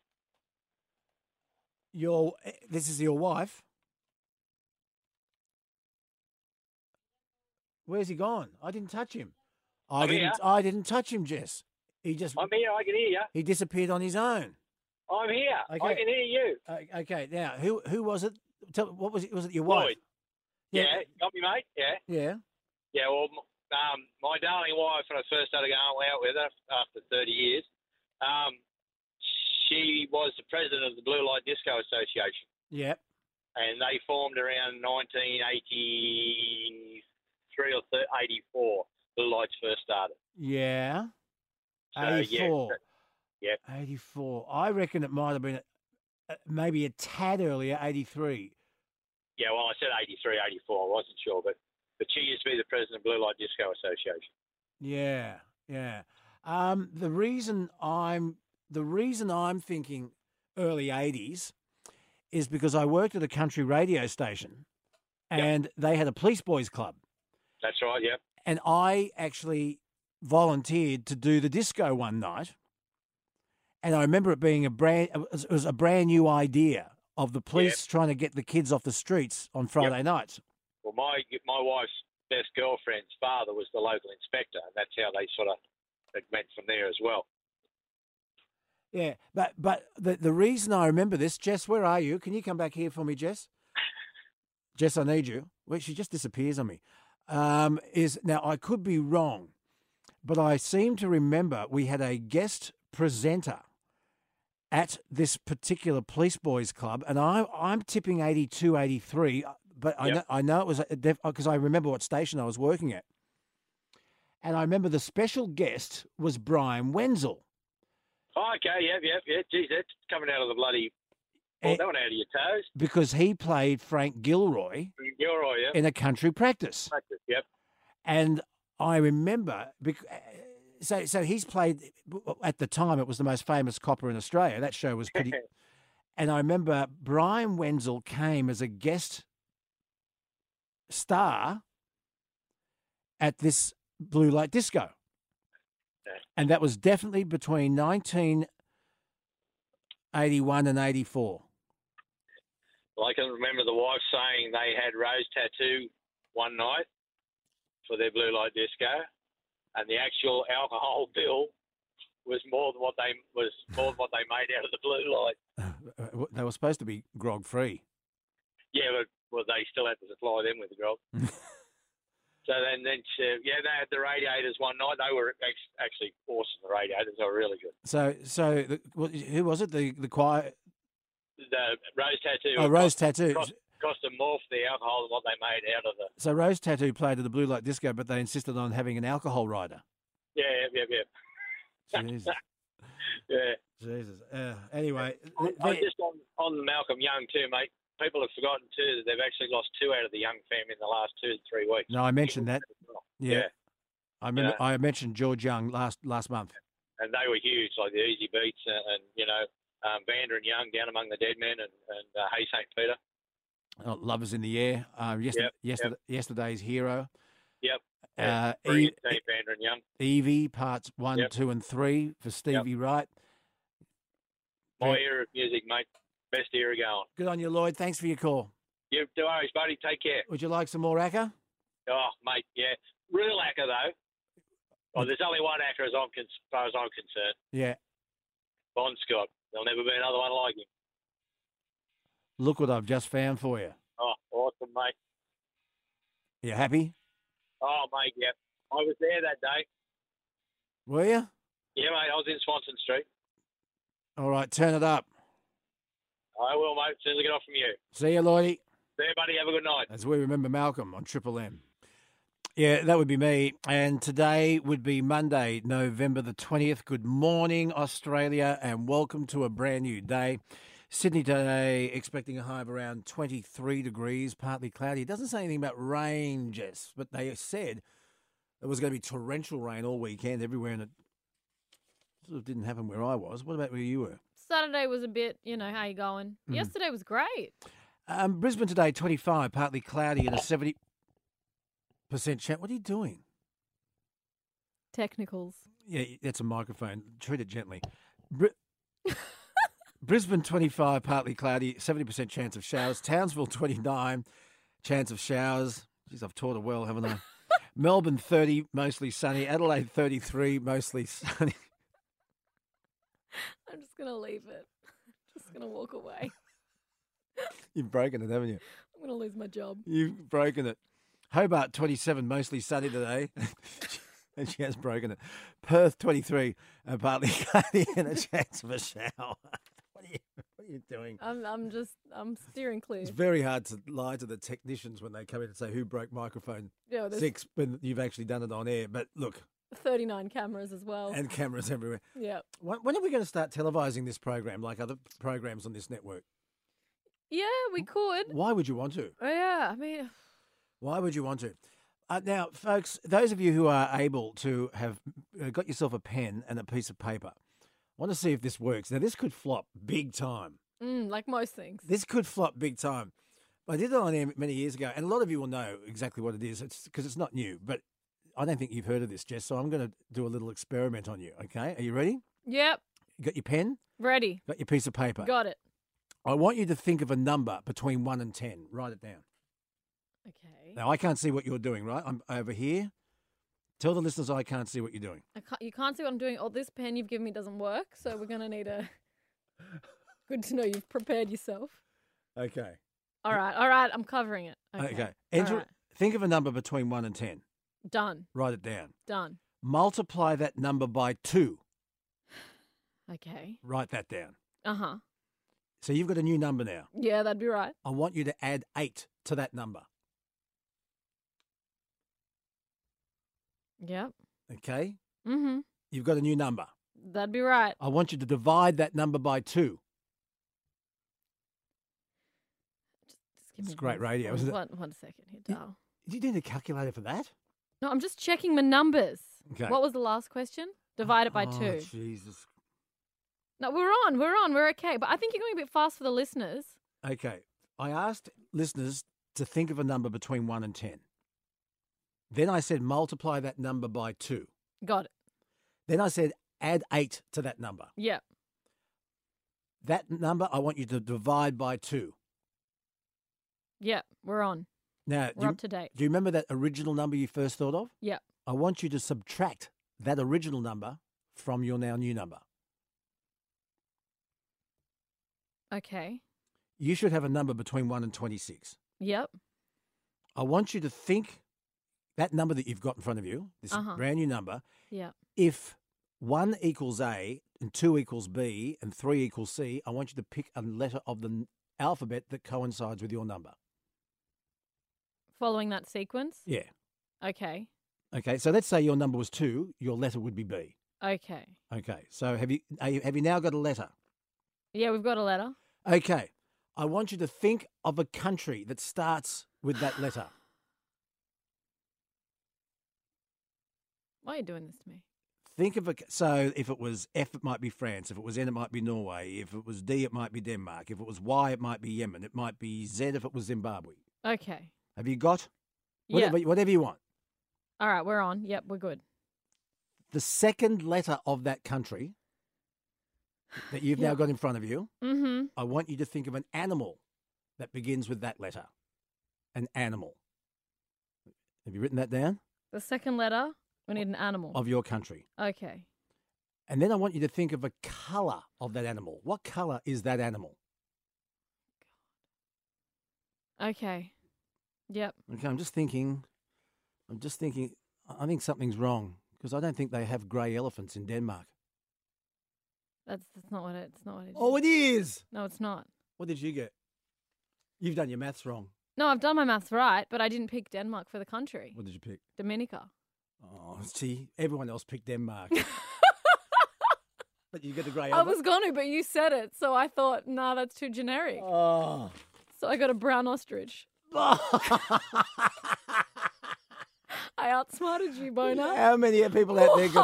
This is your wife? Where's he gone? I didn't touch him. I didn't touch him, Jess. I'm here. I can hear you. He disappeared on his own. I'm here. Okay. I can hear you. Okay. Now, who was it what was it? Was it your wife? Lloyd. Yeah, got me, mate. Yeah. Yeah. Yeah, well, my darling wife, when I first started going out with her after 30 years, she was the president of the Blue Light Disco Association. Yep. And they formed around 1983 or 84. Blue Lights first started. Yeah. So, 84. Yeah. 84. I reckon it might have been maybe a tad earlier, 83. Yeah, well, I said 83, 84. I wasn't sure, but she used to be the president of Blue Light Disco Association. Yeah, yeah. The reason I'm thinking early 80s is because I worked at a country radio station, and they had a police boys club. That's right. Yep. And I actually volunteered to do the disco one night, and I remember it being it was a brand new idea of the police trying to get the kids off the streets on Friday nights. Well, my wife's best girlfriend's father was the local inspector, and that's how they sort of it went from there as well. Yeah, but the reason I remember this, Jess, where are you? Can you come back here for me, Jess? Jess, I need you. Well, she just disappears on me. Is now I could be wrong, but I seem to remember we had a guest presenter at this particular police boys club, and I'm tipping 82, 83. But I know it was because I remember what station I was working at. And I remember the special guest was Brian Wenzel. Oh, okay, yeah. Geez, that's coming out of the bloody... Well, that one out of your toes. Because he played Frank Gilroy, in a country practice. Yep. And I remember... So he's played... At the time, it was the most famous copper in Australia. That show was pretty... And I remember Brian Wenzel came as a guest star at this Blue Light Disco. And that was definitely between 1981 and 84. Well, I can remember the wife saying they had Rose Tattoo one night for their Blue Light Disco, and the actual alcohol bill was more than what they made out of the Blue Light. They were supposed to be grog free. Yeah, but they still had to supply them with the grog. So then they had the radiators one night. They were actually awesome. The radiators they were really good. So who was it? The choir. The Rose Tattoo. Oh, Rose Tattoo. Cost them more for the alcohol than what they made out of the. So Rose Tattoo played at the Blue Light Disco, but they insisted on having an alcohol rider. Yeah. Jesus. Yeah. Jesus. Anyway, just on Malcolm Young too, mate. People have forgotten too that they've actually lost 2 out of the Young family in the last 2 to 3 weeks. No, I mentioned that. Yeah. I remember. Yeah. I mentioned George Young last month. And they were huge, like the Easy Beats, and Vander and Young down among the dead men, and Hey St. Peter. Oh, Lovers in the Air. Yesterday's Hero. Yep. Vander and Young. Evie parts 1, 2, and 3 for Stevie Wright. My era of music, mate. Best era going. Good on you, Lloyd. Thanks for your call. You no worries, buddy. Take care. Would you like some more acca? Oh, mate, yeah. Real acca, though. Well, there's only one acca as far as I'm concerned. Yeah. Bon Scott. There'll never be another one like him. Look what I've just found for you. Oh, awesome, mate. You happy? Oh, mate, yeah. I was there that day. Were you? Yeah, mate. I was in Swanson Street. All right, turn it up. I will, mate, as soon as I get off from you. See you, Lloydie. See you, buddy. Have a good night. As we remember Malcolm on Triple M. Yeah, that would be me. And today would be Monday, November the 20th. Good morning, Australia, and welcome to a brand new day. Sydney today expecting a high of around 23 degrees, partly cloudy. It doesn't say anything about rain, Jess, but they said it was going to be torrential rain all weekend everywhere, and it sort of didn't happen where I was. What about where you were? Saturday was a bit, how you going? Yesterday was great. Brisbane today, 25, partly cloudy and a 70% chance. What are you doing? Technicals. Yeah, that's a microphone. Treat it gently. Brisbane, 25, partly cloudy, 70% chance of showers. Townsville, 29, chance of showers. Jeez, I've taught it well, haven't I? Melbourne, 30, mostly sunny. Adelaide, 33, mostly sunny. I'm just going to leave it. Just going to walk away. You've broken it, haven't you? I'm going to lose my job. You've broken it. Hobart 27, mostly sunny today. And she has broken it. Perth 23, partly cloudy and a chance of a shower. What are you doing? I'm steering clear. It's very hard to lie to the technicians when they come in and say who broke microphone 6 when you've actually done it on air. But look. 39 cameras as well. And cameras everywhere. Yeah. When are we going to start televising this program like other programs on this network? Yeah, we could. Why would you want to? Oh, yeah, I mean... Why would you want to? Now, folks, those of you who are able to have got yourself a pen and a piece of paper, I want to see if this works. Now, this could flop big time. Like most things. This could flop big time. I did it on air many years ago, and a lot of you will know exactly what it is. It's because it's not new, but I don't think you've heard of this, Jess, so I'm going to do a little experiment on you, okay? Are you ready? Yep. You got your pen? Ready. Got your piece of paper? Got it. I want you to think of a number between 1 and 10. Write it down. Okay. Now, I can't see what you're doing, right? I'm over here. Tell the listeners I can't see what you're doing. You can't see what I'm doing. Oh, this pen you've given me doesn't work, so we're going to need a... Good to know you've prepared yourself. Okay. All right. I'm covering it. Okay. Enter. Right. Think of a number between 1 and 10. Done. Write it down. Done. Multiply that number by 2. Okay. Write that down. Uh-huh. So you've got a new number now. Yeah, that'd be right. I want you to add 8 to that number. Yep. Okay? Mm-hmm. You've got a new number. That'd be right. I want you to divide that number by 2. It's great radio, isn't it? One second here, Dal. Did you need a calculator for that? No, I'm just checking my numbers. Okay. What was the last question? Divide it by 2. Oh, Jesus. No, we're on. We're okay. But I think you're going a bit fast for the listeners. Okay. I asked listeners to think of a number between 1 and 10. Then I said multiply that number by 2. Got it. Then I said add 8 to that number. Yeah. That number I want you to divide by 2. Yeah, we're on. Now, we're up to date. Do you remember that original number you first thought of? Yeah. I want you to subtract that original number from your now new number. Okay. You should have a number between 1 and 26. Yep. I want you to think that number that you've got in front of you, this brand new number, if 1 equals A and 2 equals B and 3 equals C, I want you to pick a letter of the alphabet that coincides with your number. Following that sequence? Yeah. Okay. Okay, so let's say your number was 2, your letter would be B. Okay. Okay, so have you now got a letter? Yeah, we've got a letter. Okay, I want you to think of a country that starts with that letter. Why are you doing this to me? Think of so if it was F, it might be France. If it was N, it might be Norway. If it was D, it might be Denmark. If it was Y, it might be Yemen. It might be Z if it was Zimbabwe. Okay. Have you got? Whatever you want. All right, we're on. Yep, we're good. The second letter of that country that you've now got in front of you, I want you to think of an animal that begins with that letter. An animal. Have you written that down? The second letter, we need an animal. Of your country. Okay. And then I want you to think of a colour of that animal. What colour is that animal? Okay. Yep. Okay, I'm just thinking, I think something's wrong because I don't think they have grey elephants in Denmark. That's not what it's not what it is. Oh, it is. No, it's not. What did you get? You've done your maths wrong. No, I've done my maths right, but I didn't pick Denmark for the country. What did you pick? Dominica. Oh, see, everyone else picked Denmark. But you get the grey I elephant? was going to, but you said it, so I thought, nah, that's too generic. Oh. So I got a brown ostrich. I outsmarted you, Boner. How many people out there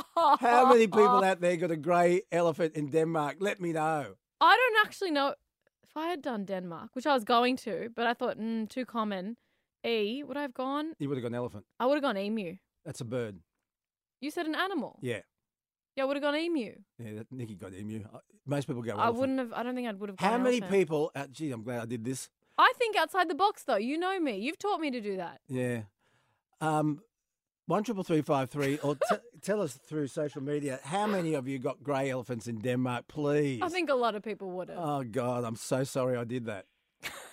got a grey elephant in Denmark? Let me know. I don't actually know if I had done Denmark, which I was going to, but I thought, too common. Would I have gone? You would have gone elephant. I would have gone emu. That's a bird. You said an animal. Yeah. Yeah, I would have gone emu. Yeah, Nikki got emu. Most people go I elephant. wouldn't have. I don't think I would have gone How many elephant. people? Gee, I'm glad I did this. I think outside the box, though. You know me. You've taught me to do that. Yeah. 13353 or tell us through social media how many of you got grey elephants in Denmark, please. I think a lot of people would have. Oh God, I'm so sorry I did that.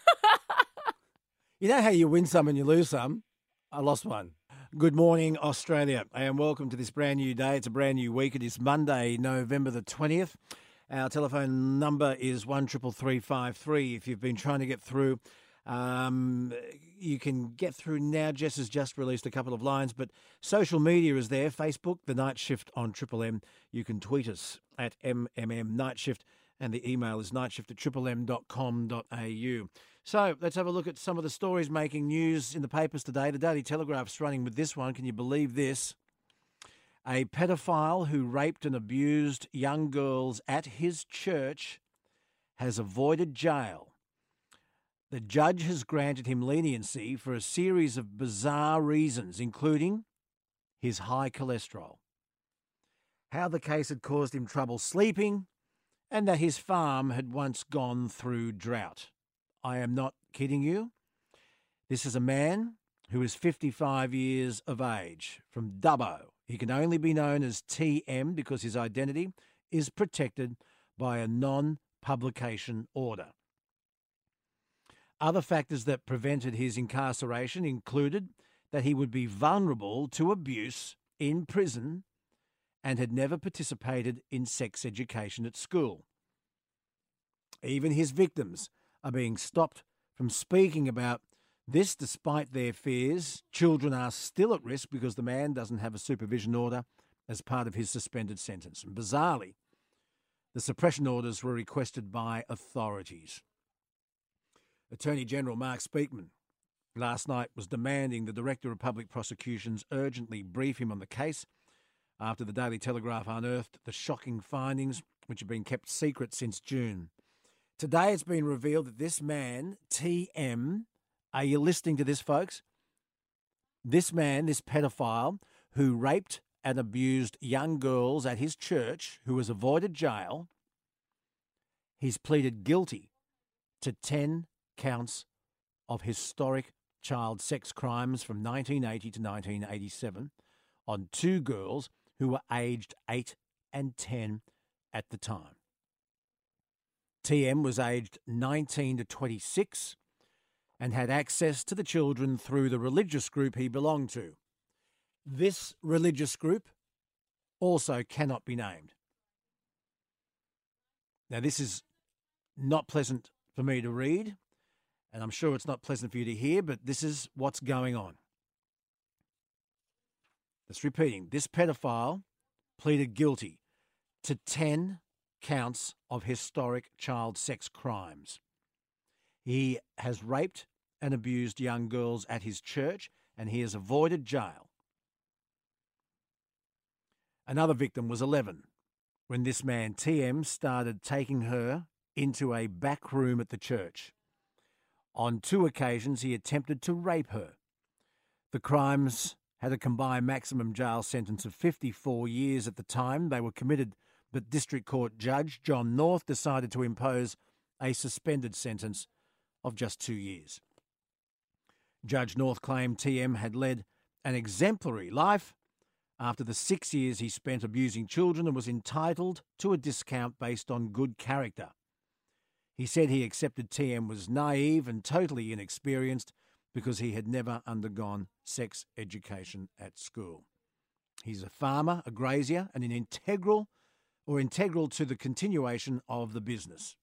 You know how you win some and you lose some? I lost one. Good morning, Australia, and welcome to this brand new day. It's a brand new week. It is Monday, November the 20th. Our telephone number is 133353. If you've been trying to get through, you can get through now. Jess has just released a couple of lines, but social media is there. Facebook, The Night Shift on Triple M. You can tweet us at MMM Night Shift, and the email is nightshift@triplem.com.au. So let's have a look at some of the stories making news in the papers today. The Daily Telegraph's running with this one. Can you believe this? A pedophile who raped and abused young girls at his church has avoided jail. The judge has granted him leniency for a series of bizarre reasons, including his high cholesterol, how the case had caused him trouble sleeping, and that his farm had once gone through drought. I am not kidding you. This is a man who is 55 years of age from Dubbo. He can only be known as TM because his identity is protected by a non-publication order. Other factors that prevented his incarceration included that he would be vulnerable to abuse in prison and had never participated in sex education at school. Even his victims are being stopped from speaking about this despite their fears. Children are still at risk because the man doesn't have a supervision order as part of his suspended sentence. And bizarrely, the suppression orders were requested by authorities. Attorney General Mark Speakman last night was demanding the Director of Public Prosecutions urgently brief him on the case after the Daily Telegraph unearthed the shocking findings which have been kept secret since June. Today it's been revealed that this man, TM, are you listening to this, folks? This man, this pedophile who raped and abused young girls at his church, who has avoided jail, he's pleaded guilty to 10 counts of historic child sex crimes from 1980 to 1987 on 2 girls who were aged 8 and 10 at the time. TM was aged 19 to 26 and had access to the children through the religious group he belonged to. This religious group also cannot be named. Now, this is not pleasant for me to read, and I'm sure it's not pleasant for you to hear, but this is what's going on. Just repeating, this pedophile pleaded guilty to 10 counts of historic child sex crimes. He has raped and abused young girls at his church, and he has avoided jail. Another victim was 11 when this man, TM, started taking her into a back room at the church. On 2 occasions, he attempted to rape her. The crimes had a combined maximum jail sentence of 54 years at the time they were committed, but District Court Judge John North decided to impose a suspended sentence of just 2 years. Judge North claimed TM had led an exemplary life after the 6 years he spent abusing children and was entitled to a discount based on good character. He said he accepted TM was naive and totally inexperienced because he had never undergone sex education at school. He's a farmer, a grazier, and an integral to the continuation of the business.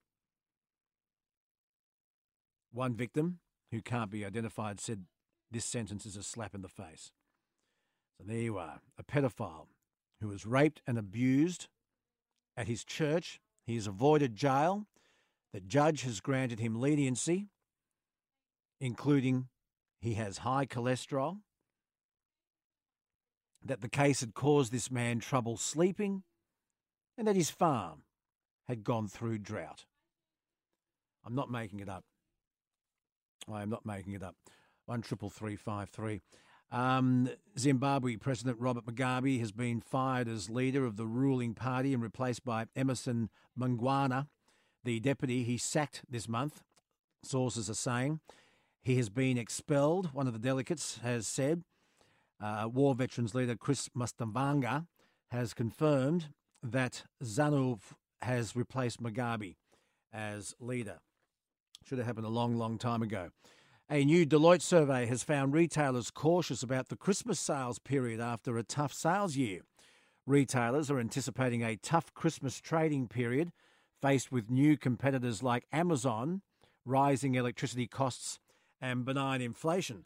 One victim, who can't be identified, said this sentence is a slap in the face. So there you are, a pedophile who was raped and abused at his church. He has avoided jail. The judge has granted him leniency, including he has high cholesterol, that the case had caused this man trouble sleeping, and that his farm had gone through drought. I'm not making it up. I am not making it up. 133353. Zimbabwe President Robert Mugabe has been fired as leader of the ruling party and replaced by Emerson Mnangagwa, the deputy he sacked this month. Sources are saying he has been expelled, one of the delegates has said. War veterans leader Chris Mustavanga has confirmed that ZANU has replaced Mugabe as leader. Should have happened a long, long time ago. A new Deloitte survey has found retailers cautious about the Christmas sales period after a tough sales year. Retailers are anticipating a tough Christmas trading period, faced with new competitors like Amazon, rising electricity costs and benign inflation.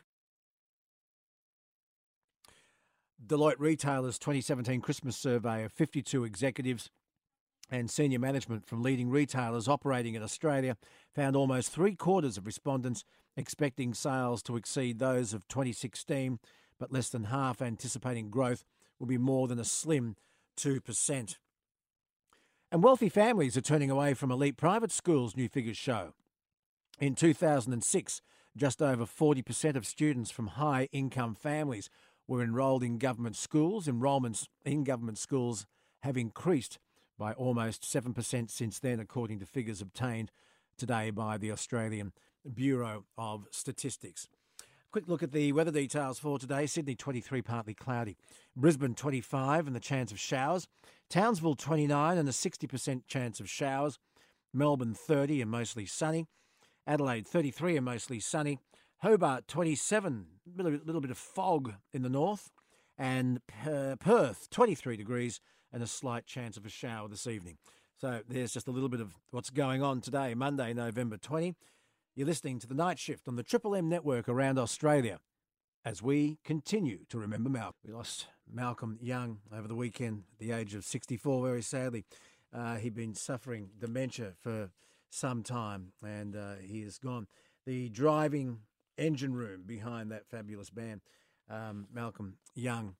Deloitte Retailers 2017 Christmas survey of 52 executives and senior management from leading retailers operating in Australia found almost three-quarters of respondents expecting sales to exceed those of 2016, but less than half anticipating growth will be more than a slim 2%. And wealthy families are turning away from elite private schools, new figures show. In 2006, just over 40% of students from high-income families were enrolled in government schools. Enrolments in government schools have increased by almost 7% since then, according to figures obtained today by the Australian Bureau of Statistics. Quick look at the weather details for today. Sydney 23, partly cloudy. Brisbane 25 and the chance of showers. Townsville 29 and a 60% chance of showers. Melbourne 30 and mostly sunny. Adelaide 33 and mostly sunny. Hobart 27, a little bit of fog in the north. And Perth 23 degrees and a slight chance of a shower this evening. So there's just a little bit of what's going on today, Monday, November 20. You're listening to The Night Shift on the Triple M network around Australia as we continue to remember Malcolm. We lost Malcolm Young over the weekend at the age of 64, very sadly. He'd been suffering dementia for some time and he is gone. The driving engine room behind that fabulous band, Malcolm Young.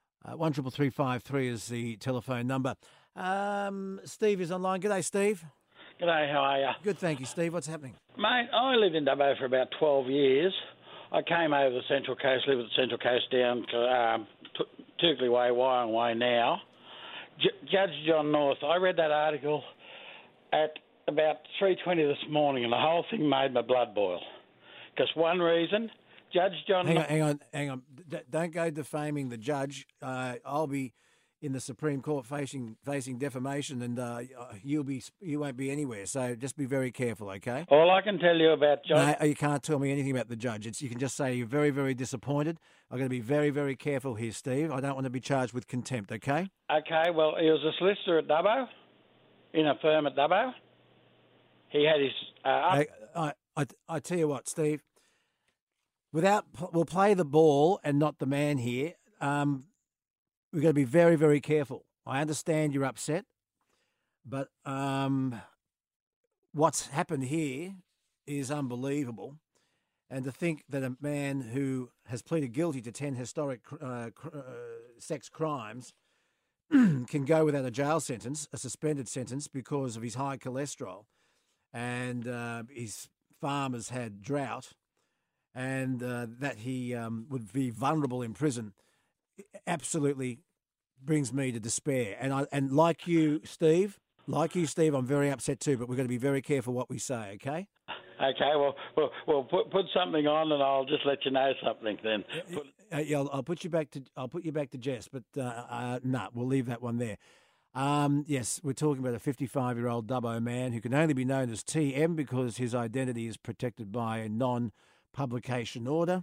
133353 is the telephone number. Steve is online. G'day, Steve. G'day, how are you? Good, thank you, Steve. What's happening? Mate, I lived in Dubbo for about 12 years. I came over the Central Coast, lived at the Central Coast down to Turkley Way, Wyong Way now. Judge John North, I read that article at about 3:20 this morning and the whole thing made my blood boil. Because one reason, Judge John... Hang on. Don't go defaming the judge. I'll be in the Supreme Court facing defamation, and you won't be anywhere. So just be very careful, okay? All I can tell you about Judge... No, you can't tell me anything about the judge. You can just say you're very, very disappointed. I'm going to be very, very careful here, Steve. I don't want to be charged with contempt, okay? Okay, well, he was a solicitor at Dubbo, in a firm at Dubbo. He had his... I tell you what, Steve. We'll play the ball and not the man here. We've got to be very, very careful. I understand you're upset, but what's happened here is unbelievable. And to think that a man who has pleaded guilty to 10 historic sex crimes can go without a jail sentence, a suspended sentence, because of his high cholesterol, and his farm has had drought, and that he would be vulnerable in prison, absolutely brings me to despair. And like you, Steve, I'm very upset too. But we've got to be very careful what we say. Okay. Okay. Well, put something on, and I'll just let you know something then. Yeah, I'll put you back to Jess, but no, we'll leave that one there. Yes, we're talking about a 55-year-old Dubbo man who can only be known as TM because his identity is protected by a non-publication order.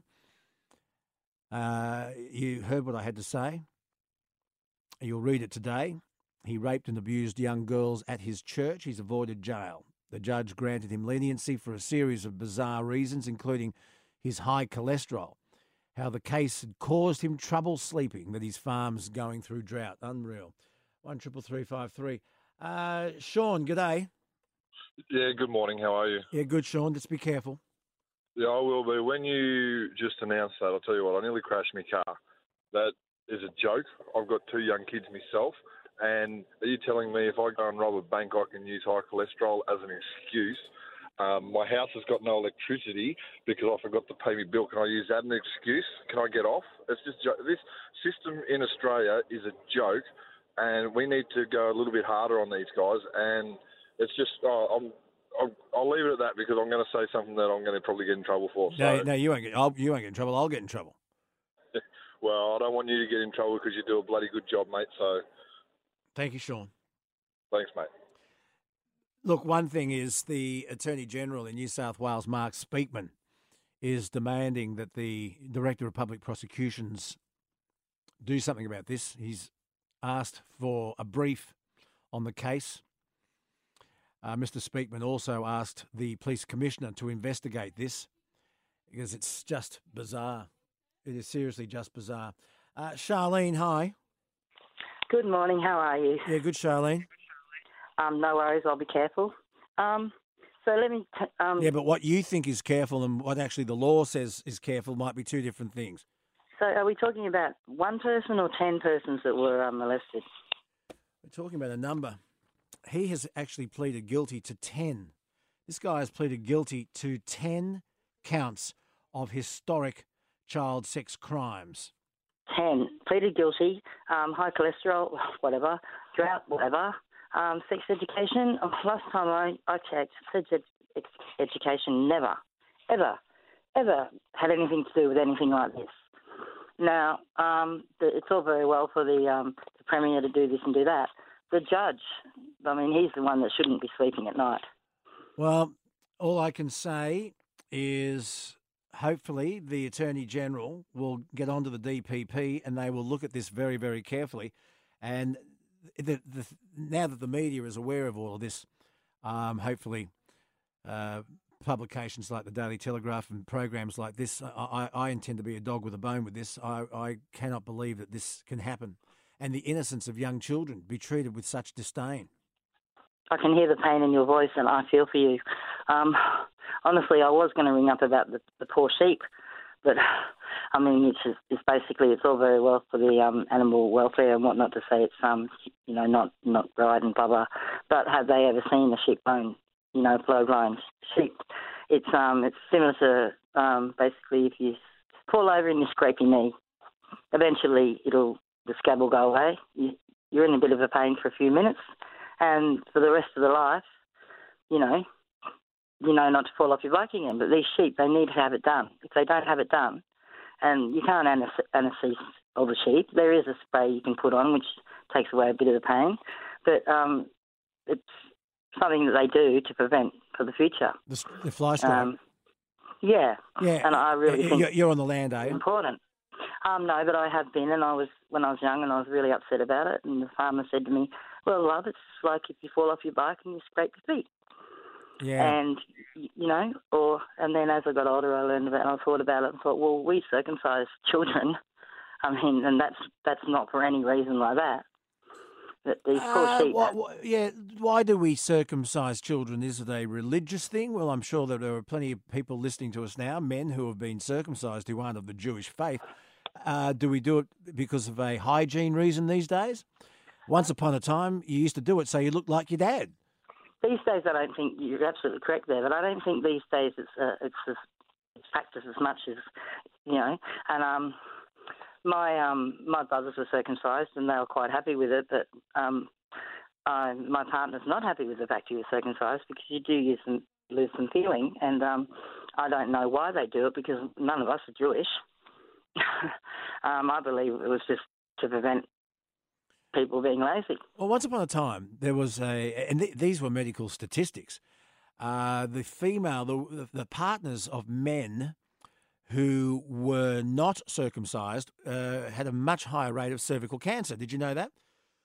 You heard what I had to say. You'll read it today. He raped and abused young girls at his church. He's avoided jail. The judge granted him leniency for a series of bizarre reasons, including his high cholesterol, how the case had caused him trouble sleeping, that his farm's going through drought. Unreal. 133353. Sean, g'day. Yeah, good morning. How are you? Yeah, good, Sean. Just be careful. Yeah, I will be. When you just announced that, I'll tell you what, I nearly crashed my car. That is a joke. I've got two young kids myself, and are you telling me if I go and rob a bank, I can use high cholesterol as an excuse? My house has got no electricity because I forgot to pay my bill. Can I use that as an excuse? Can I get off? It's just this system in Australia is a joke, and we need to go a little bit harder on these guys. And it's just, I'll leave it at that because I'm going to say something that I'm going to probably get in trouble for. No, you won't get in trouble. I'll get in trouble. Well, I don't want you to get in trouble because you do a bloody good job, mate. So, thank you, Sean. Thanks, mate. Look, one thing is the Attorney General in New South Wales, Mark Speakman, is demanding that the Director of Public Prosecutions do something about this. He's asked for a brief on the case. Mr. Speakman also asked the Police Commissioner to investigate this because it's just bizarre. It is seriously just bizarre. Charlene, hi. Good morning. How are you? Yeah, good, Charlene. No worries. I'll be careful. So let me... yeah, but what you think is careful and what actually the law says is careful might be two different things. So are we talking about one person or 10 persons that were molested? We're talking about a number. He has actually pleaded guilty to 10. This guy has pleaded guilty to 10 counts of historic child sex crimes. 10. Pleaded guilty, high cholesterol, whatever, drought, whatever, sex education. Last time I checked, sex education never, ever had anything to do with anything like this. Now, it's all very well for the Premier to do this and do that. The judge, I mean, he's the one that shouldn't be sleeping at night. Well, all I can say is hopefully the Attorney General will get onto the DPP and they will look at this very, very carefully. And now that the media is aware of all of this, hopefully publications like the Daily Telegraph and programs like this, I intend to be a dog with a bone with this. I cannot believe that this can happen. And the innocence of young children be treated with such disdain. I can hear the pain in your voice and I feel for you. Honestly, I was going to ring up about the poor sheep, but I mean, it's basically, it's all very well for the animal welfare and whatnot to say it's, not right and blah, blah. But have they ever seen a sheep bone, flow blind sheep? It's similar to basically if you fall over and you scrape your knee, eventually the scab will go away. You're in a bit of a pain for a few minutes, and for the rest of the life, you know not to fall off your bike again. But these sheep, they need to have it done. If they don't have it done, and you can't anaesthete all the sheep, there is a spray you can put on which takes away a bit of the pain, but it's something that they do to prevent for the future. The fly stripe. Yeah, and I really think you're on the land, are you? Important. No, but I have been, and when I was young, and I was really upset about it. And the farmer said to me, "Well, love, it's like if you fall off your bike and you scrape your feet." Yeah. And and then as I got older, I learned about it, and I thought about it, and thought, well, we circumcise children. I mean, and that's not for any reason like that. That these poor sheep. Why do we circumcise children? Is it a religious thing? Well, I'm sure that there are plenty of people listening to us now, men who have been circumcised who aren't of the Jewish faith. Do we do it because of a hygiene reason these days? Once upon a time, you used to do it so you looked like your dad. These days, I don't think you're absolutely correct there, but I don't think these days it's practiced as much as, and my brothers were circumcised and they were quite happy with it, but my partner's not happy with the fact he was circumcised because you do lose some feeling, and I don't know why they do it because none of us are Jewish. I believe it was just to prevent people being lazy. Well, once upon a time, there was these were medical statistics. The partners of men who were not circumcised had a much higher rate of cervical cancer. Did you know that?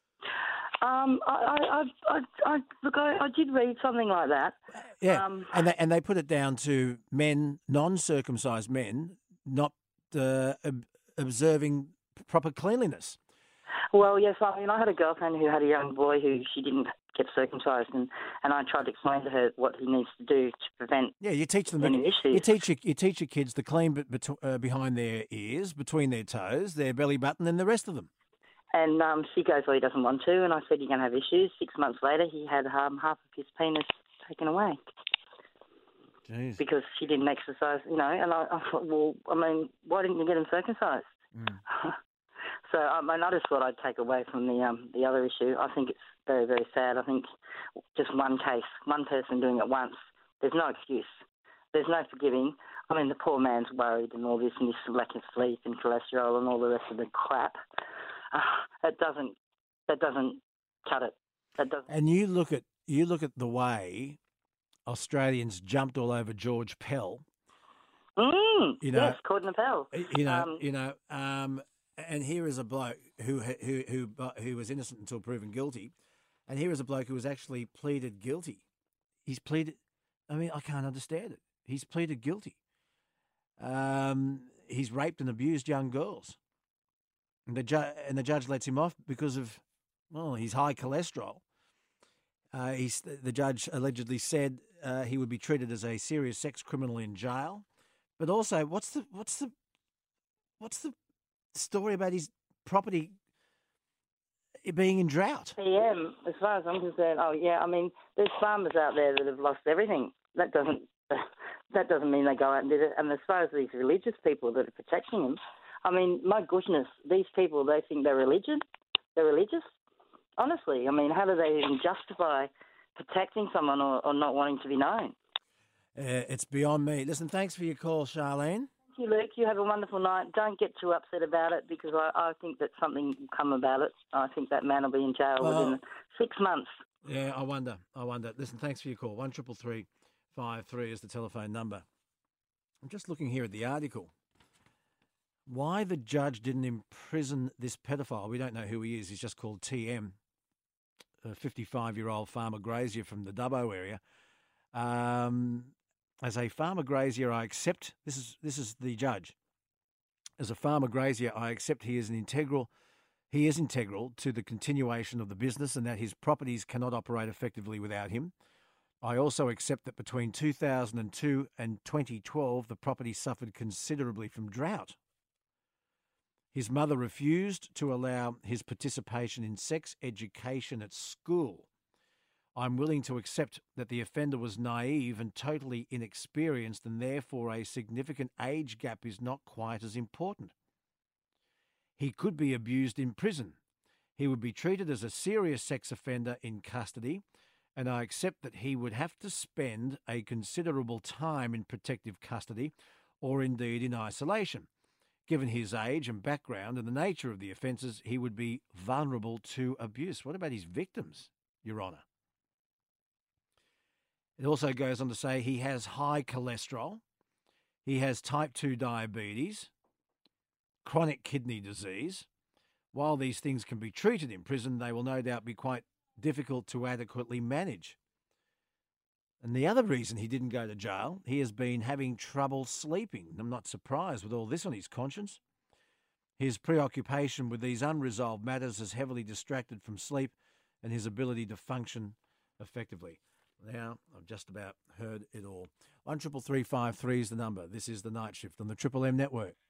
I did read something like that. Yeah, and they put it down to men, non-circumcised men, not observing proper cleanliness. Well, yes, I mean, I had a girlfriend who had a young boy who she didn't get circumcised, and I tried to explain to her what he needs to do to prevent you teach them any issues. You teach your kids to clean behind their ears, between their toes, their belly button, and the rest of them. And she goes, well, he doesn't want to, and I said, you're going to have issues. 6 months later, he had half of his penis taken away. Jeez. Because she didn't exercise, and I thought, well, I mean, why didn't you get him circumcised? So I just thought I'd take away from the other issue. I think it's very, very sad. I think just one case, one person doing it once, there's no excuse. There's no forgiving. I mean, the poor man's worried and all this, and this lack of sleep and cholesterol and all the rest of the crap. That doesn't cut it. That doesn't. And you look at the way Australians jumped all over George Pell. You know, yes, Corden Appel. And here is a bloke who was innocent until proven guilty, and here is a bloke who was actually pleaded guilty. He's pleaded. I mean, I can't understand it. He's pleaded guilty. He's raped and abused young girls, and the judge lets him off because of his high cholesterol. The judge allegedly said he would be treated as a serious sex criminal in jail, but also what's the story about his property being in drought? PM, as far as I'm concerned, I mean, there's farmers out there that have lost everything. That doesn't mean they go out and do it. And as far as these religious people that are protecting them, I mean, my goodness, these people, they think they're religious. Honestly, I mean, how do they even justify protecting someone or not wanting to be known? It's beyond me. Listen, thanks for your call, Charlene. Thank you, Luke. You have a wonderful night. Don't get too upset about it because I think that something will come about it. I think that man will be in jail within 6 months. Yeah, I wonder. Listen, thanks for your call. 133353 is the telephone number. I'm just looking here at the article. Why the judge didn't imprison this pedophile, we don't know who he is. He's just called TM, a 55-year-old farmer grazier from the Dubbo area. As a farmer grazier, I accept, this is the judge. As a farmer grazier, I accept he is integral to the continuation of the business and that his properties cannot operate effectively without him. I also accept that between 2002 and 2012, the property suffered considerably from drought. His mother refused to allow his participation in sex education at school. I'm willing to accept that the offender was naive and totally inexperienced, and therefore a significant age gap is not quite as important. He could be abused in prison. He would be treated as a serious sex offender in custody, and I accept that he would have to spend a considerable time in protective custody or indeed in isolation. Given his age and background and the nature of the offences, he would be vulnerable to abuse. What about his victims, Your Honour? It also goes on to say he has high cholesterol, he has type 2 diabetes, chronic kidney disease. While these things can be treated in prison, they will no doubt be quite difficult to adequately manage. And the other reason he didn't go to jail, he has been having trouble sleeping. I'm not surprised with all this on his conscience. His preoccupation with these unresolved matters has heavily distracted from sleep and his ability to function effectively. Now, I've just about heard it all. 133353 is the number. This is The Night Shift on the Triple M Network.